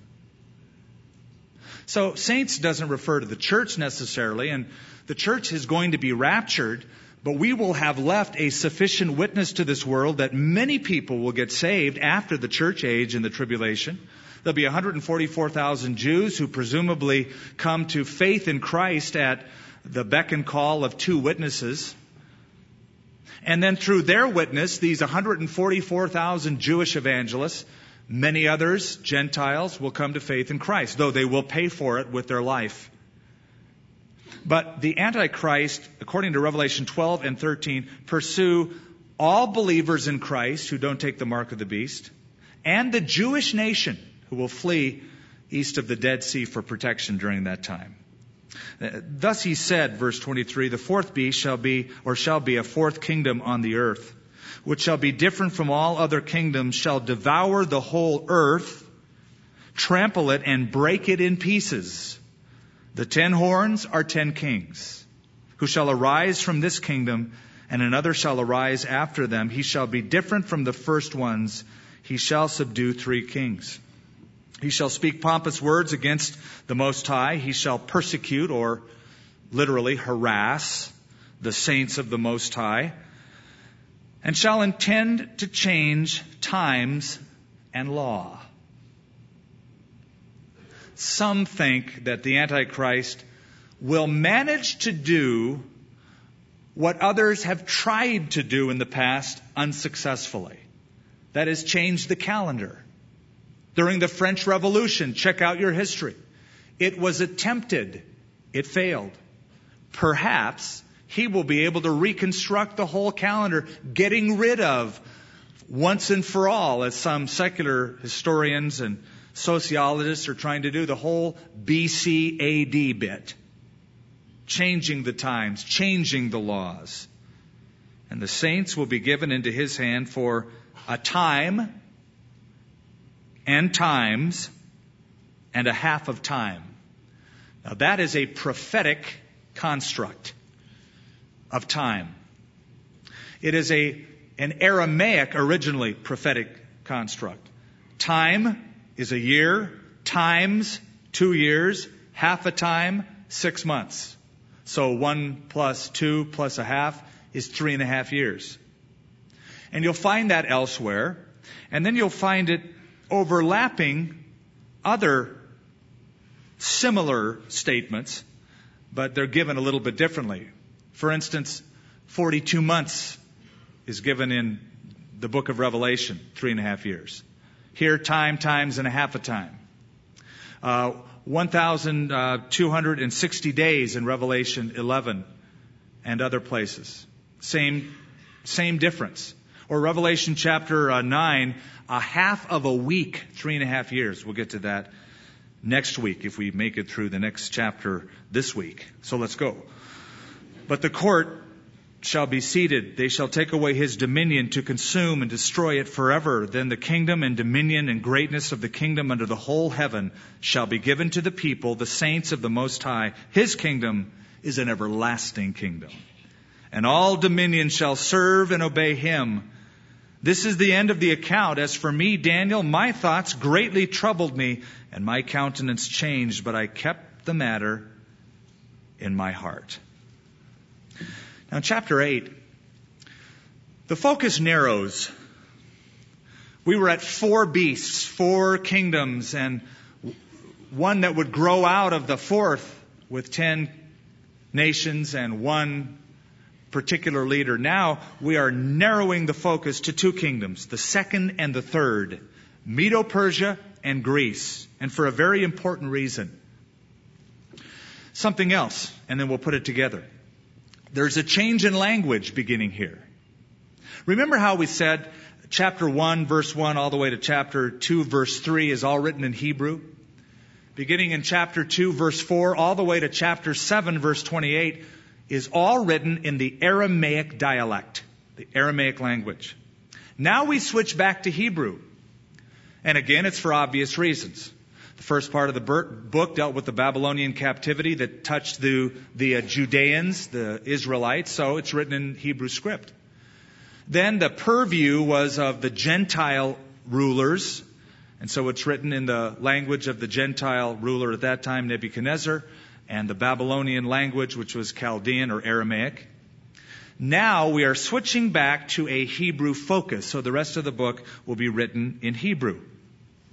So saints doesn't refer to the church necessarily, and the church is going to be raptured, but we will have left a sufficient witness to this world that many people will get saved after the church age and the tribulation. There'll be 144,000 Jews who presumably come to faith in Christ at the beck and call of two witnesses. And then through their witness, these 144,000 Jewish evangelists, many others, Gentiles, will come to faith in Christ, though they will pay for it with their life. But the Antichrist, according to Revelation 12 and 13, pursue all believers in Christ who don't take the mark of the beast, and the Jewish nation who will flee east of the Dead Sea for protection during that time. Thus he said, verse 23, the fourth beast shall be a fourth kingdom on the earth, which shall be different from all other kingdoms, shall devour the whole earth, trample it, and break it in pieces. The 10 horns are 10 kings, who shall arise from this kingdom, and another shall arise after them. He shall be different from the first ones. He shall subdue 3 kings. He shall speak pompous words against the Most High. He shall persecute, or literally harass, the saints of the Most High, and shall intend to change times and law. Some think that the Antichrist will manage to do what others have tried to do in the past unsuccessfully. That is, change the calendar. During the French Revolution, check out your history. It was attempted. It failed. Perhaps he will be able to reconstruct the whole calendar, getting rid of once and for all, as some secular historians and sociologists are trying to do, the whole BC AD bit. Changing the times, changing the laws. And the saints will be given into his hand for a time and times and a half of time. Now that is a prophetic construct of time. It is an Aramaic, originally prophetic construct. Time is a year, times 2 years, half a time, 6 months. So 1 plus 2 plus a half is 3.5 years. And you'll find that elsewhere. And then you'll find it overlapping other similar statements, but they're given a little bit differently. For instance, 42 months is given in the book of Revelation, 3.5 years. Here, time, times, and a half a time. 1,260 days in Revelation 11 and other places. Same difference. Or Revelation chapter 9, a half of a week, 3.5 years. We'll get to that next week if we make it through the next chapter this week. So let's go. But the court shall be seated. They shall take away his dominion to consume and destroy it forever. Then the kingdom and dominion and greatness of the kingdom under the whole heaven shall be given to the people, the saints of the Most High. His kingdom is an everlasting kingdom. And all dominion shall serve and obey him. This is the end of the account. As for me, Daniel, my thoughts greatly troubled me, and my countenance changed, but I kept the matter in my heart. Now, chapter 8, the focus narrows. We were at 4 beasts, 4 kingdoms, and one that would grow out of the fourth with 10 nations and 1 particular leader. Now we are narrowing the focus to 2 kingdoms, the second and the third, Medo-Persia and Greece, and for a very important reason. Something else, and then we'll put it together. There's a change in language beginning here. Remember how we said chapter 1, verse 1, all the way to chapter 2, verse 3 is all written in Hebrew? Beginning in chapter 2, verse 4, all the way to chapter 7, verse 28, is all written in the Aramaic dialect, the Aramaic language. Now we switch back to Hebrew. And again, it's for obvious reasons. The first part of the book dealt with the Babylonian captivity that touched the Judeans, the Israelites, so it's written in Hebrew script. Then the purview was of the Gentile rulers, and so it's written in the language of the Gentile ruler at that time, Nebuchadnezzar, and the Babylonian language, which was Chaldean or Aramaic. Now we are switching back to a Hebrew focus, so the rest of the book will be written in Hebrew.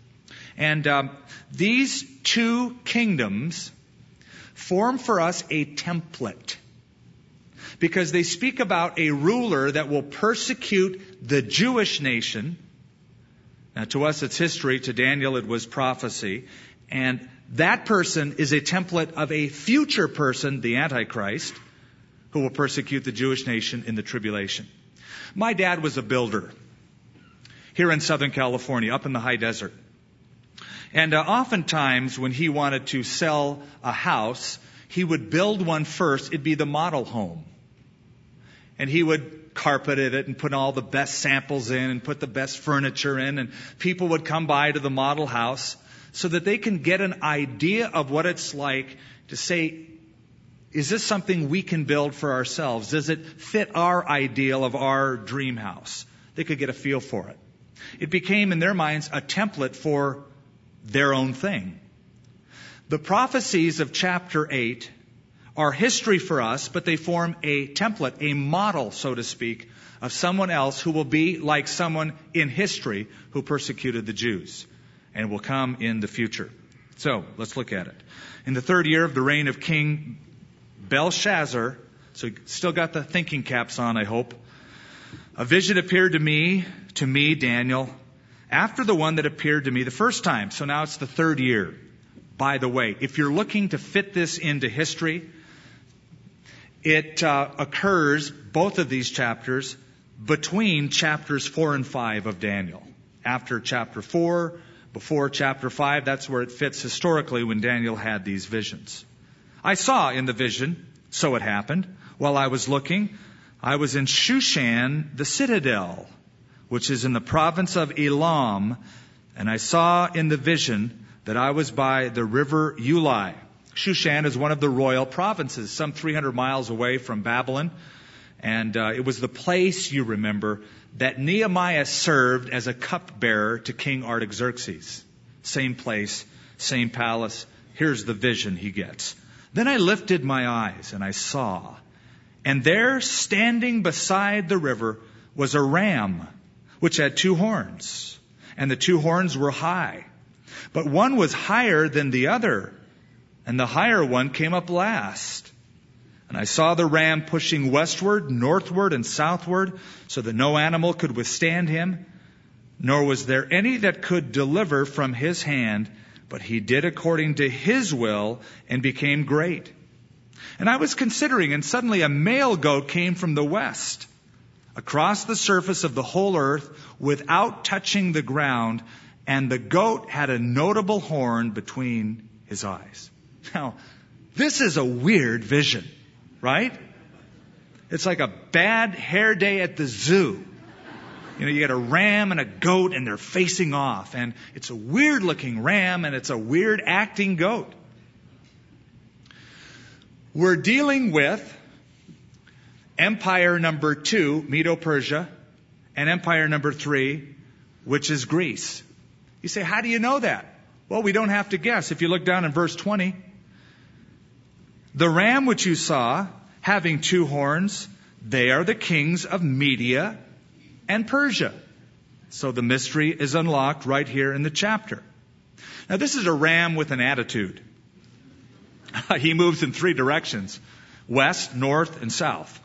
And these two kingdoms form for us a template, because they speak about a ruler that will persecute the Jewish nation. Now, to us, it's history. To Daniel, it was prophecy. And that person is a template of a future person, the Antichrist, who will persecute the Jewish nation in the tribulation. My dad was a builder here in Southern California, up in the high desert. And oftentimes, when he wanted to sell a house, he would build one first. It'd be the model home. And he would carpet it and put all the best samples in and put the best furniture in. And people would come by to the model house so that they can get an idea of what it's like to say, is this something we can build for ourselves? Does it fit our ideal of our dream house? They could get a feel for it. It became, in their minds, a template for their own thing. The prophecies of chapter 8 are history for us, but they form a template, a model, so to speak, of someone else who will be like someone in history who persecuted the Jews and will come in the future. So, let's look at it. In the 3rd year of the reign of King Belshazzar, so you still got the thinking caps on, I hope, a vision appeared to me, Daniel, after the one that appeared to me the first time. So now it's the 3rd year. By the way, if you're looking to fit this into history, it occurs, both of these chapters, between chapters 4 and 5 of Daniel. After chapter 4, before chapter 5, that's where it fits historically when Daniel had these visions. I saw in the vision, so it happened, while I was looking, I was in Shushan, the citadel, which is in the province of Elam, and I saw in the vision that I was by the river Ulai. Shushan is one of the royal provinces, some 300 miles away from Babylon. And it was the place, you remember, that Nehemiah served as a cupbearer to King Artaxerxes. Same place, same palace. Here's the vision he gets. Then I lifted my eyes and I saw, and there standing beside the river was a ram, which had 2 horns. And the 2 horns were high, but one was higher than the other, and the higher one came up last. And I saw the ram pushing westward, northward, and southward, so that no animal could withstand him, nor was there any that could deliver from his hand, but he did according to his will and became great. And I was considering, and suddenly a male goat came from the west, across the surface of the whole earth, without touching the ground, and the goat had a notable horn between his eyes. Now, this is a weird vision, right? It's like a bad hair day at the zoo. You know, you got a ram and a goat and they're facing off. And it's a weird looking ram and it's a weird acting goat. We're dealing with empire number 2, Medo-Persia, and empire number 3, which is Greece. You say, how do you know that? Well, we don't have to guess. If you look down in verse 20, the ram which you saw, having 2 horns, they are the kings of Media and Persia. So the mystery is unlocked right here in the chapter. Now this is a ram with an attitude. He moves in 3 directions: west, north, and south.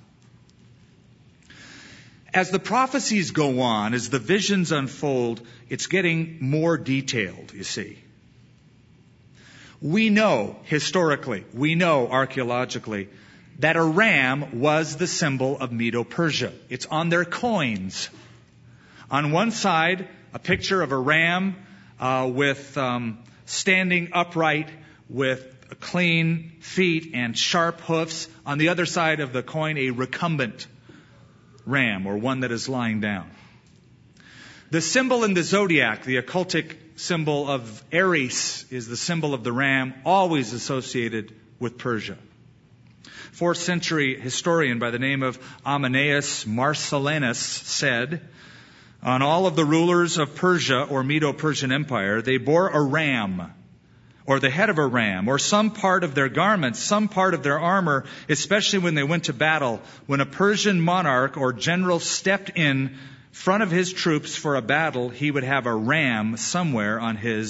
As the prophecies go on, as the visions unfold, it's getting more detailed, you see. We know historically, we know archaeologically, that a ram was the symbol of Medo-Persia. It's on their coins. On one side, a picture of a ram with standing upright with clean feet and sharp hoofs. On the other side of the coin, a recumbent ram, or one that is lying down. The symbol in the zodiac, the occultic symbol of Aries, is the symbol of the ram, always associated with Persia. 4th century historian by the name of Ammianus Marcellinus said, on all of the rulers of Persia or Medo-Persian Empire, they bore a ram, or the head of a ram, or some part of their garments, some part of their armor, especially when they went to battle. When a Persian monarch or general stepped in front of his troops for a battle, he would have a ram somewhere on his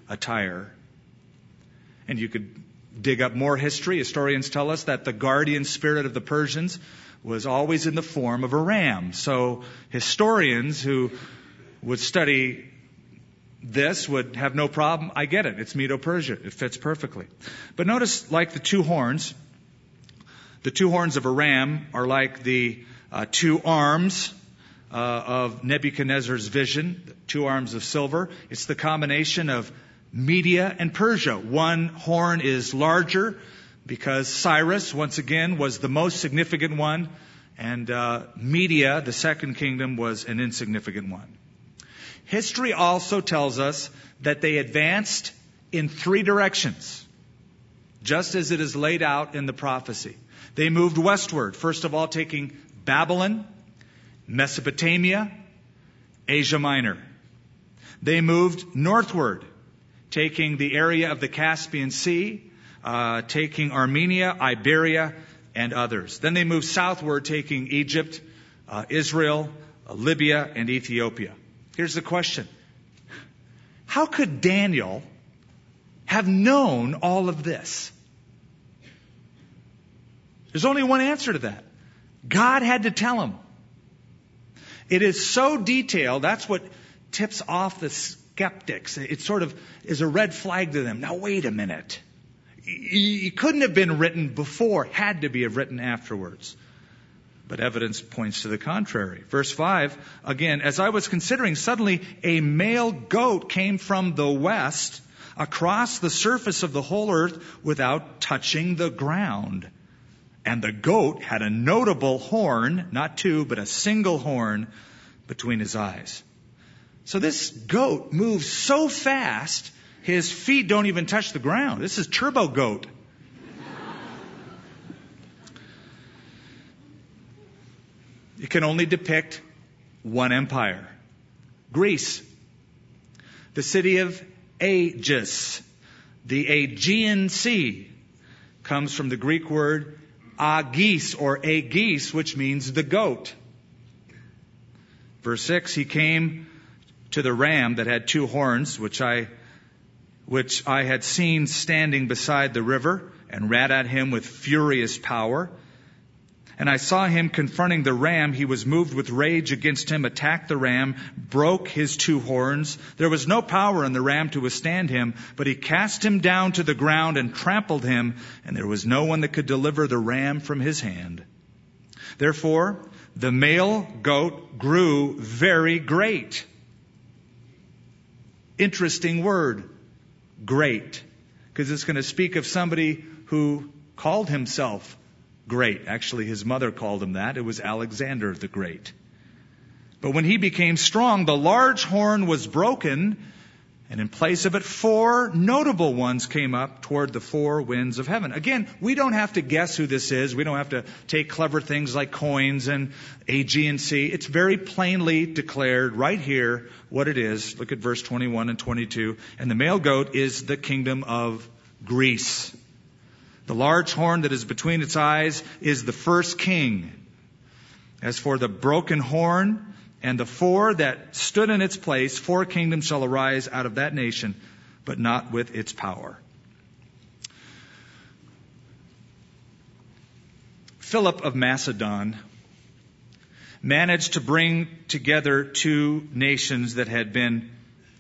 attire. And you could dig up more history. Historians tell us that the guardian spirit of the Persians was always in the form of a ram. So historians who would study this would have no problem. I get it. It's Medo-Persia. It fits perfectly. But notice, like the two horns of a ram are like the two arms of Nebuchadnezzar's vision, the two arms of silver. It's the combination of Media and Persia. One horn is larger because Cyrus, once again, was the most significant one, and Media, the second kingdom, was an insignificant one. History also tells us that they advanced in three directions, just as it is laid out in the prophecy. They moved westward, first of all taking Babylon, Mesopotamia, Asia Minor. They moved northward, taking the area of the Caspian Sea, taking Armenia, Iberia, and others. Then they moved southward, taking Egypt, Israel, Libya, and Ethiopia. Here's the question. How could Daniel have known all of this? There's only one answer to that. God had to tell him. It is so detailed, that's what tips off the skeptics. It sort of is a red flag to them. Now wait a minute. It couldn't have been written before, had to be written afterwards. But evidence points to the contrary. Verse 5, again, as I was considering, suddenly a male goat came from the west across the surface of the whole earth without touching the ground. And the goat had a notable horn, not two, but a single horn between his eyes. So this goat moves so fast, his feet don't even touch the ground. This is turbo goat. It can only depict one empire. Greece. The city of Aegis. The Aegean Sea comes from the Greek word agis or agis, which means the goat. Verse 6, he came to the ram that had two horns, which I had seen standing beside the river, and ran at him with furious power. And I saw him confronting the ram. He was moved with rage against him, attacked the ram, broke his two horns. There was no power in the ram to withstand him, but he cast him down to the ground and trampled him, and there was no one that could deliver the ram from his hand. Therefore, the male goat grew very great. Interesting word, great, because it's going to speak of somebody who called himself great. Actually, his mother called him that. It was Alexander the Great. But when he became strong, the large horn was broken, and in place of it, four notable ones came up toward the four winds of heaven. Again, we don't have to guess who this is. We don't have to take clever things like coins and Aegean Sea. It's very plainly declared right here what it is. Look at verse 21 and 22. And the male goat is the kingdom of Greece. The large horn that is between its eyes is the first king. As for the broken horn and the four that stood in its place, four kingdoms shall arise out of that nation, but not with its power. Philip of Macedon managed to bring together two nations that had been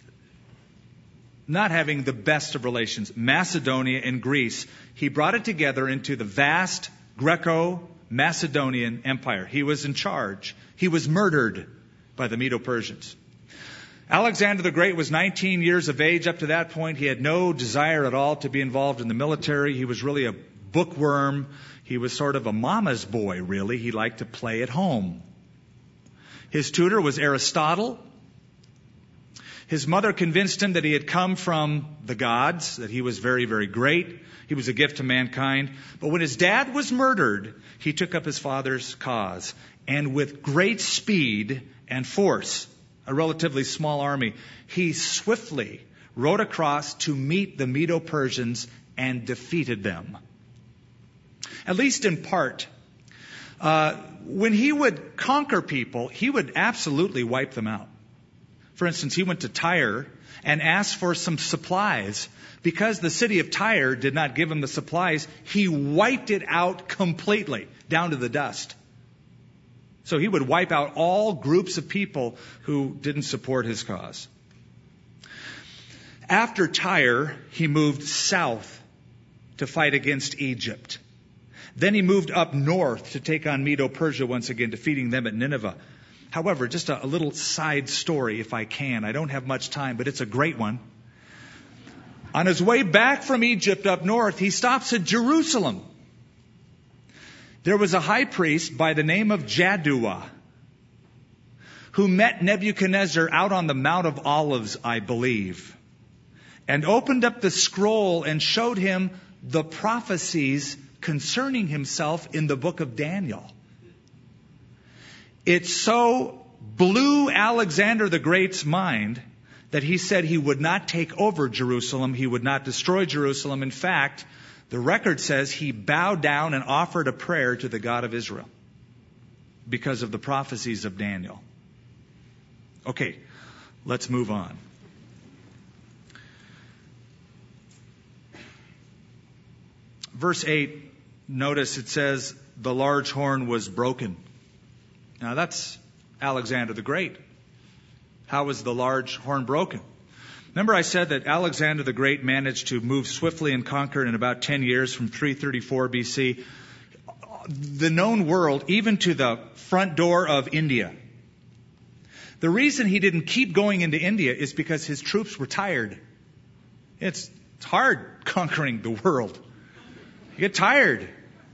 not having the best of relations, Macedonia and Greece. He brought it together into the vast Greco-Macedonian Empire. He was in charge. He was murdered by the Medo-Persians. Alexander the Great was 19 years of age. Up to that point, he had no desire at all to be involved in the military. He was really a bookworm. He was sort of a mama's boy, really. He liked to play at home. His tutor was Aristotle. His mother convinced him that he had come from the gods, that he was very, very great. He was a gift to mankind. But when his dad was murdered, he took up his father's cause. And with great speed and force, a relatively small army, he swiftly rode across to meet the Medo-Persians and defeated them. At least in part. When he would conquer people, he would absolutely wipe them out. For instance, he went to Tyre and asked for some supplies. Because the city of Tyre did not give him the supplies, he wiped it out completely, down to the dust. So he would wipe out all groups of people who didn't support his cause. After Tyre, he moved south to fight against Egypt. Then he moved up north to take on Medo-Persia once again, defeating them at Nineveh. However, just a little side story, if I can. I don't have much time, but it's a great one. On his way back from Egypt up north, he stops at Jerusalem. There was a high priest by the name of Jaddua who met Nebuchadnezzar out on the Mount of Olives, I believe, and opened up the scroll and showed him the prophecies concerning himself in the book of Daniel. It so blew Alexander the Great's mind that he said he would not take over Jerusalem, he would not destroy Jerusalem. In fact, the record says he bowed down and offered a prayer to the God of Israel because of the prophecies of Daniel. Okay, let's move on. Verse 8, notice it says, the large horn was broken. Now that's Alexander the Great. How was the large horn broken? Remember I said that Alexander the Great managed to move swiftly and conquer in about 10 years from 334 BC. The known world, even to the front door of India. The reason he didn't keep going into India is because his troops were tired. It's hard conquering the world. You get tired.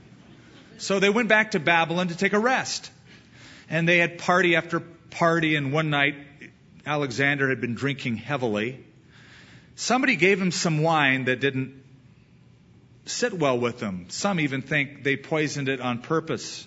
So they went back to Babylon to take a rest. And they had party after party, and one night Alexander had been drinking heavily. Somebody gave him some wine that didn't sit well with him. Some even think they poisoned it on purpose.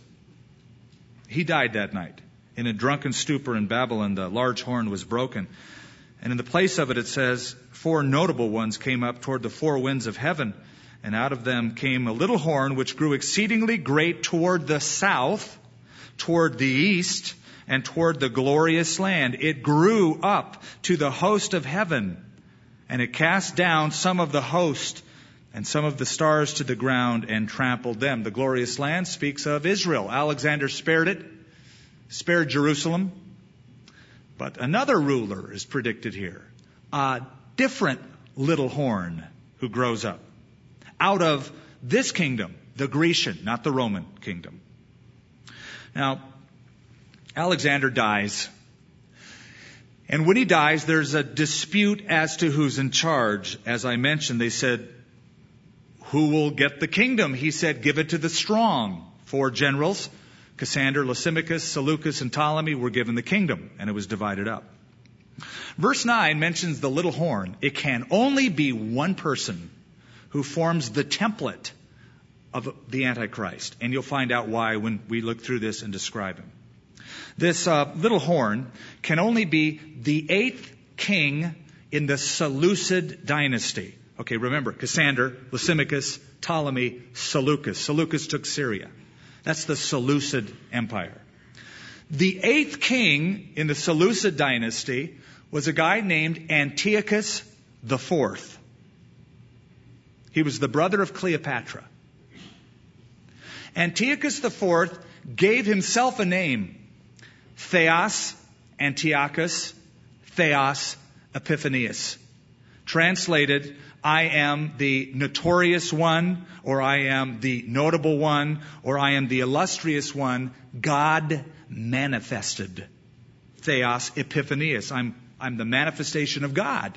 He died that night. In a drunken stupor in Babylon, the large horn was broken. And in the place of it, it says, 4 notable ones came up toward the 4 winds of heaven. And out of them came a little horn which grew exceedingly great toward the south, toward the east, and toward the glorious land. It grew up to the host of heaven, and it cast down some of the host and some of the stars to the ground and trampled them. The glorious land speaks of Israel. Alexander spared it, spared Jerusalem. But another ruler is predicted here, a different little horn who grows up out of this kingdom, the Grecian, not the Roman kingdom. Now, Alexander dies. And when he dies, there's a dispute as to who's in charge. As I mentioned, they said, who will get the kingdom? He said, give it to the strong. 4 generals, Cassander, Lysimachus, Seleucus, and Ptolemy, were given the kingdom, and it was divided up. Verse 9 mentions the little horn. It can only be one person who forms the template of the Antichrist. And you'll find out why when we look through this and describe him. This little horn can only be the 8th king in the Seleucid dynasty. Okay, remember, Cassander, Lysimachus, Ptolemy, Seleucus. Seleucus took Syria. That's the Seleucid Empire. The 8th king in the Seleucid dynasty was a guy named Antiochus IV. He was the brother of Cleopatra. Antiochus IV gave himself a name, Theos Antiochus, Theos Epiphanius. Translated, I am the notorious one, or I am the notable one, or I am the illustrious one, God manifested. Theos Epiphanius. I'm the manifestation of God.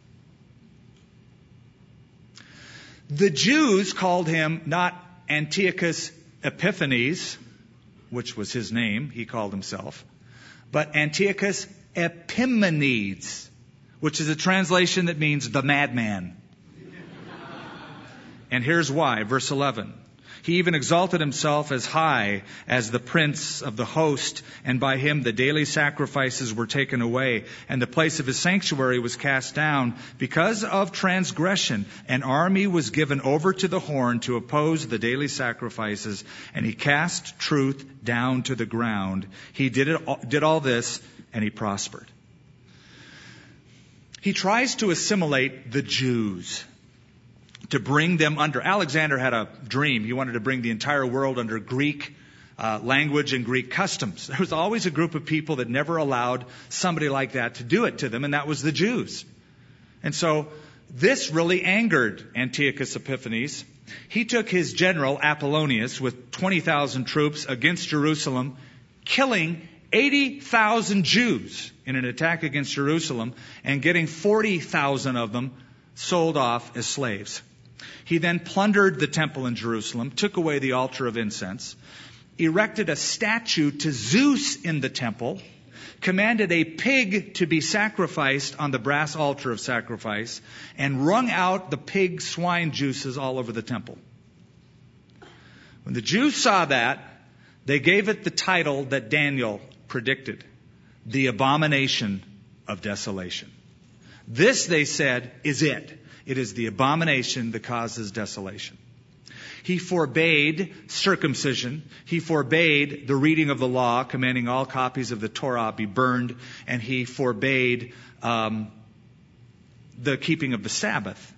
The Jews called him not Antiochus Epiphanes, which was his name, he called himself, but Antiochus Epimanes, which is a translation that means the madman. And here's why, verse 11. He even exalted himself as high as the prince of the host, and by him the daily sacrifices were taken away, and the place of his sanctuary was cast down. Because of transgression, an army was given over to the horn to oppose the daily sacrifices, and he cast truth down to the ground. He did all this, and he prospered. He tries to assimilate the Jews, to bring them under. Alexander had a dream. He wanted to bring the entire world under Greek language and Greek customs. There was always a group of people that never allowed somebody like that to do it to them, and that was the Jews. And so this really angered Antiochus Epiphanes. He took his general Apollonius with 20,000 troops against Jerusalem, killing 80,000 Jews in an attack against Jerusalem and getting 40,000 of them sold off as slaves. He then plundered the temple in Jerusalem, took away the altar of incense, erected a statue to Zeus in the temple, commanded a pig to be sacrificed on the brass altar of sacrifice, and wrung out the pig swine juices all over the temple. When the Jews saw that, they gave it the title that Daniel predicted, the abomination of desolation. This, they said, is it. It is the abomination that causes desolation. He forbade circumcision. He forbade the reading of the law, commanding all copies of the Torah be burned. And he forbade the keeping of the Sabbath.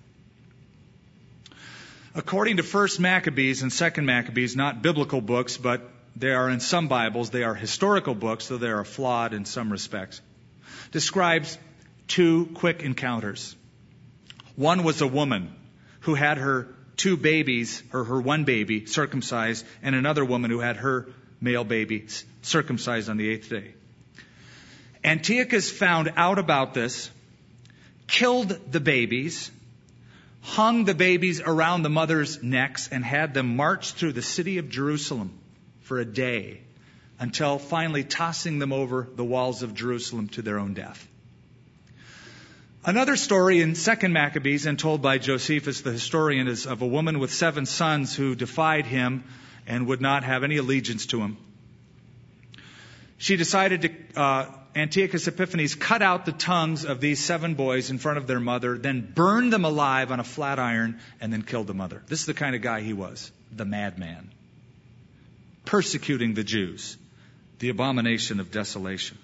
According to 1 Maccabees and 2 Maccabees, not biblical books, but they are in some Bibles, they are historical books, though they are flawed in some respects, describes 2 quick encounters. One was a woman who had her 2 babies, or her 1 baby, circumcised, and another woman who had her male baby circumcised on the 8th day. Antiochus found out about this, killed the babies, hung the babies around the mothers' necks, and had them march through the city of Jerusalem for a day, until finally tossing them over the walls of Jerusalem to their own death. Another story in 2 Maccabees, and told by Josephus the historian, is of a woman with 7 sons who defied him and would not have any allegiance to him. She decided to, Antiochus Epiphanes cut out the tongues of these 7 boys in front of their mother, then burned them alive on a flat iron, and then killed the mother. This is the kind of guy he was, the madman. Persecuting the Jews, the abomination of desolation.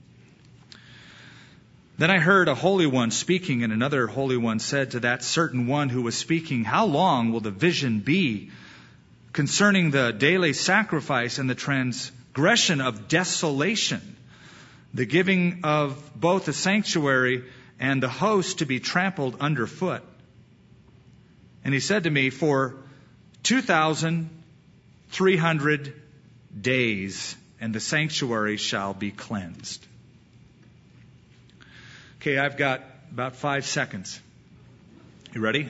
Then I heard a holy one speaking, and another holy one said to that certain one who was speaking, "How long will the vision be concerning the daily sacrifice and the transgression of desolation, the giving of both the sanctuary and the host to be trampled underfoot?" And he said to me, "For 2,300 days, and the sanctuary shall be cleansed." Okay, I've got about 5 seconds. You ready?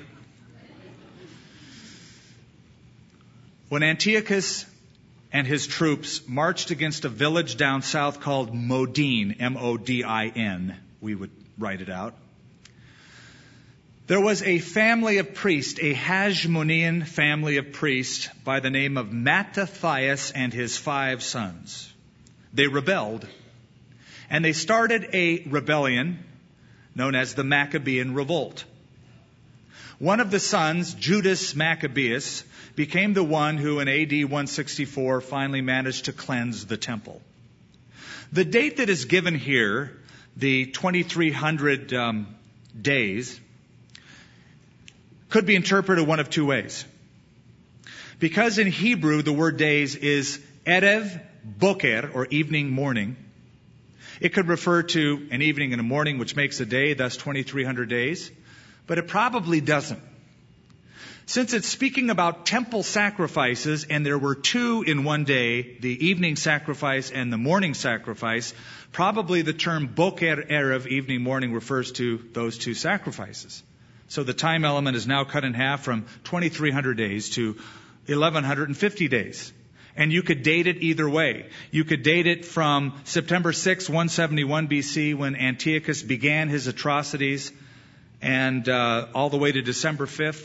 When Antiochus and his troops marched against a village down south called Modin, M-O-D-I-N, we would write it out, there was a family of priests, a Hasmonean family of priests by the name of Mattathias and his 5 sons. They rebelled, and they started a rebellion known as the Maccabean Revolt. One of the sons, Judas Maccabeus, became the one who in AD 164 finally managed to cleanse the temple. The date that is given here, the 2300 days, could be interpreted one of 2 ways. Because in Hebrew the word days is erev boker, or evening, morning, it could refer to an evening and a morning, which makes a day, thus 2300 days. But it probably doesn't. Since it's speaking about temple sacrifices, and there were 2 in one day, the evening sacrifice and the morning sacrifice, probably the term boker erev, evening, morning, refers to those 2 sacrifices. So the time element is now cut in half from 2300 days to 1150 days. And you could date it either way. You could date it from September 6, 171 BC, when Antiochus began his atrocities, and all the way to December 5th,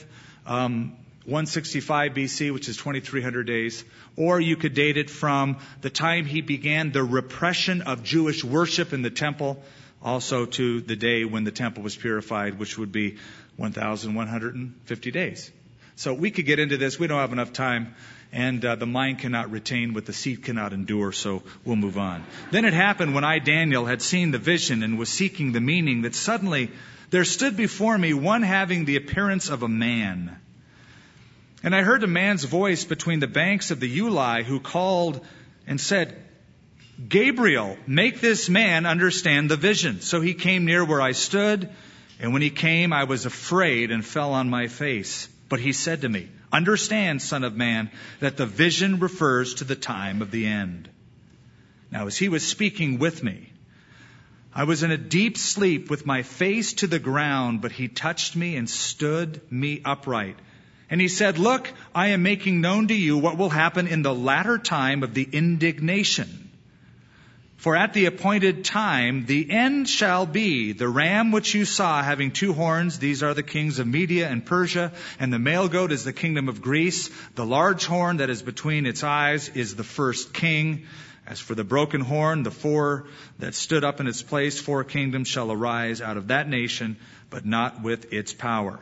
165 BC, which is 2300 days. Or you could date it from the time he began the repression of Jewish worship in the temple, also to the day when the temple was purified, which would be 1150 days. So we could get into this. We don't have enough time. And the mind cannot retain what the seat cannot endure, so we'll move on. Then it happened when I, Daniel, had seen the vision and was seeking the meaning, that suddenly there stood before me one having the appearance of a man. And I heard a man's voice between the banks of the Ulai, who called and said, Gabriel, make this man understand the vision. So he came near where I stood, and when he came, I was afraid and fell on my face. But he said to me, understand, Son of Man, that the vision refers to the time of the end. Now, as he was speaking with me, I was in a deep sleep with my face to the ground, but he touched me and stood me upright. And he said, look, I am making known to you what will happen in the latter time of the indignation. For at the appointed time, the end shall be. The ram which you saw having 2 horns, these are the kings of Media and Persia, and the male goat is the kingdom of Greece. The large horn that is between its eyes is the first king. As for the broken horn, the 4 that stood up in its place, 4 kingdoms shall arise out of that nation, but not with its power.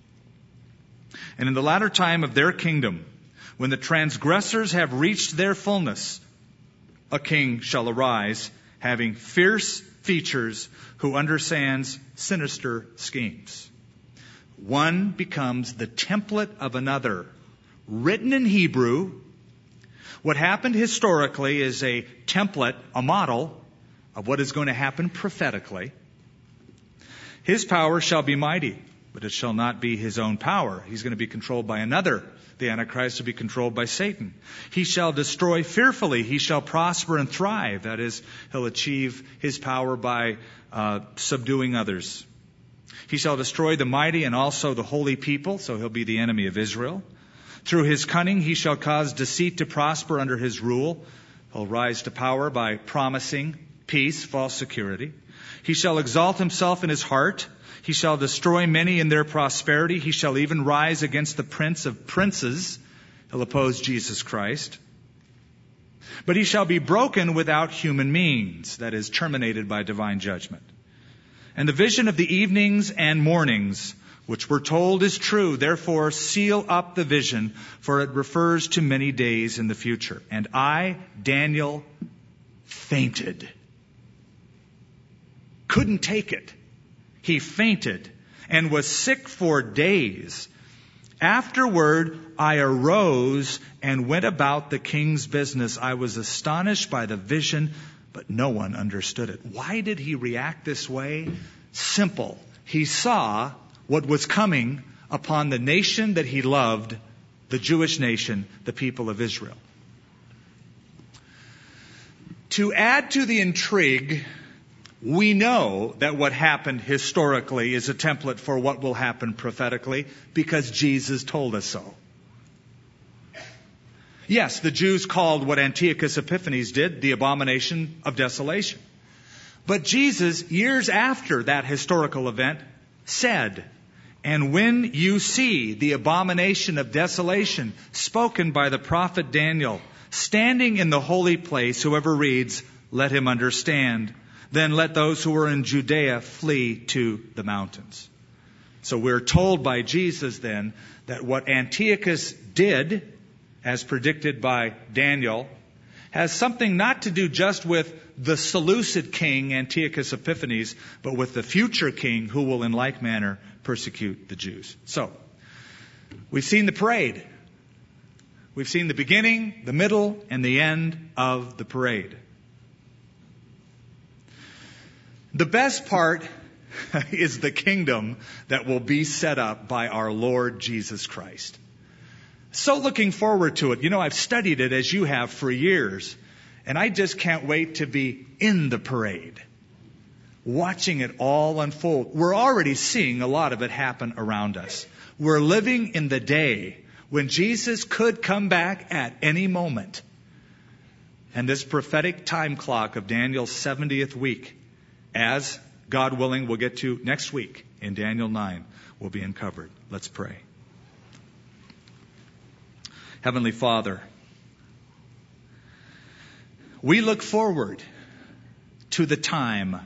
And in the latter time of their kingdom, when the transgressors have reached their fullness, a king shall arise, having fierce features, who understands sinister schemes. One becomes the template of another, written in Hebrew. What happened historically is a template, a model of what is going to happen prophetically. His power shall be mighty, but it shall not be his own power. He's going to be controlled by another. The Antichrist will be controlled by Satan. He shall destroy fearfully. He shall prosper and thrive. That is, he'll achieve his power by subduing others. He shall destroy the mighty and also the holy people, so he'll be the enemy of Israel. Through his cunning, he shall cause deceit to prosper under his rule. He'll rise to power by promising peace, false security. He shall exalt himself in his heart. He shall destroy many in their prosperity. He shall even rise against the prince of princes. He'll oppose Jesus Christ. But he shall be broken without human means, that is, terminated by divine judgment. And the vision of the evenings and mornings, which we're told is true, therefore seal up the vision, for it refers to many days in the future. And I, Daniel, fainted. Couldn't take it. He fainted and was sick for days. Afterward, I arose and went about the king's business. I was astonished by the vision, but no one understood it. Why did he react this way? Simple. He saw what was coming upon the nation that he loved, the Jewish nation, the people of Israel. To add to the intrigue, we know that what happened historically is a template for what will happen prophetically because Jesus told us so. Yes, the Jews called what Antiochus Epiphanes did the abomination of desolation. But Jesus, years after that historical event, said, and when you see the abomination of desolation spoken by the prophet Daniel, standing in the holy place, whoever reads, let him understand. Then let those who are in Judea flee to the mountains. So we're told by Jesus then that what Antiochus did, as predicted by Daniel, has something not to do just with the Seleucid king Antiochus Epiphanes, but with the future king who will in like manner persecute the Jews. So, we've seen the parade. We've seen the beginning, the middle, and the end of the parade. The best part is the kingdom that will be set up by our Lord Jesus Christ. So looking forward to it. You know, I've studied it as you have for years, and I just can't wait to be in the parade, watching it all unfold. We're already seeing a lot of it happen around us. We're living in the day when Jesus could come back at any moment. And this prophetic time clock of Daniel's 70th week, as God willing we'll get to next week in Daniel 9, will be uncovered. Let's pray. Heavenly Father, we look forward to the time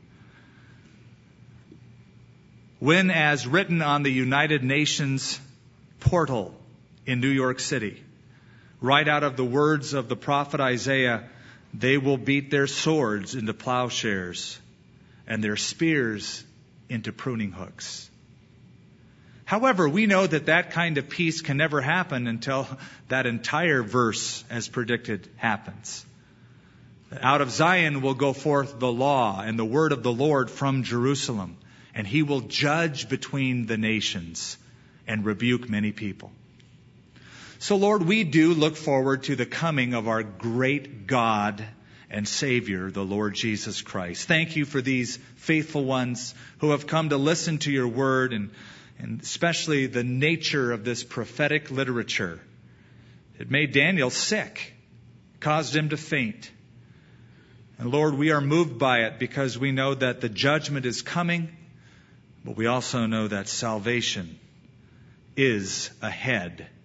when, as written on the United Nations portal in New York City, right out of the words of the prophet Isaiah, they will beat their swords into plowshares and their spears into pruning hooks. However, we know that that kind of peace can never happen until that entire verse, as predicted, happens. Out of Zion will go forth the law and the word of the Lord from Jerusalem, and he will judge between the nations and rebuke many people. So, Lord, we do look forward to the coming of our great God and Savior, the Lord Jesus Christ. Thank you for these faithful ones who have come to listen to your word, and especially the nature of this prophetic literature. It made Daniel sick, caused him to faint. And Lord, we are moved by it because we know that the judgment is coming, but we also know that salvation is ahead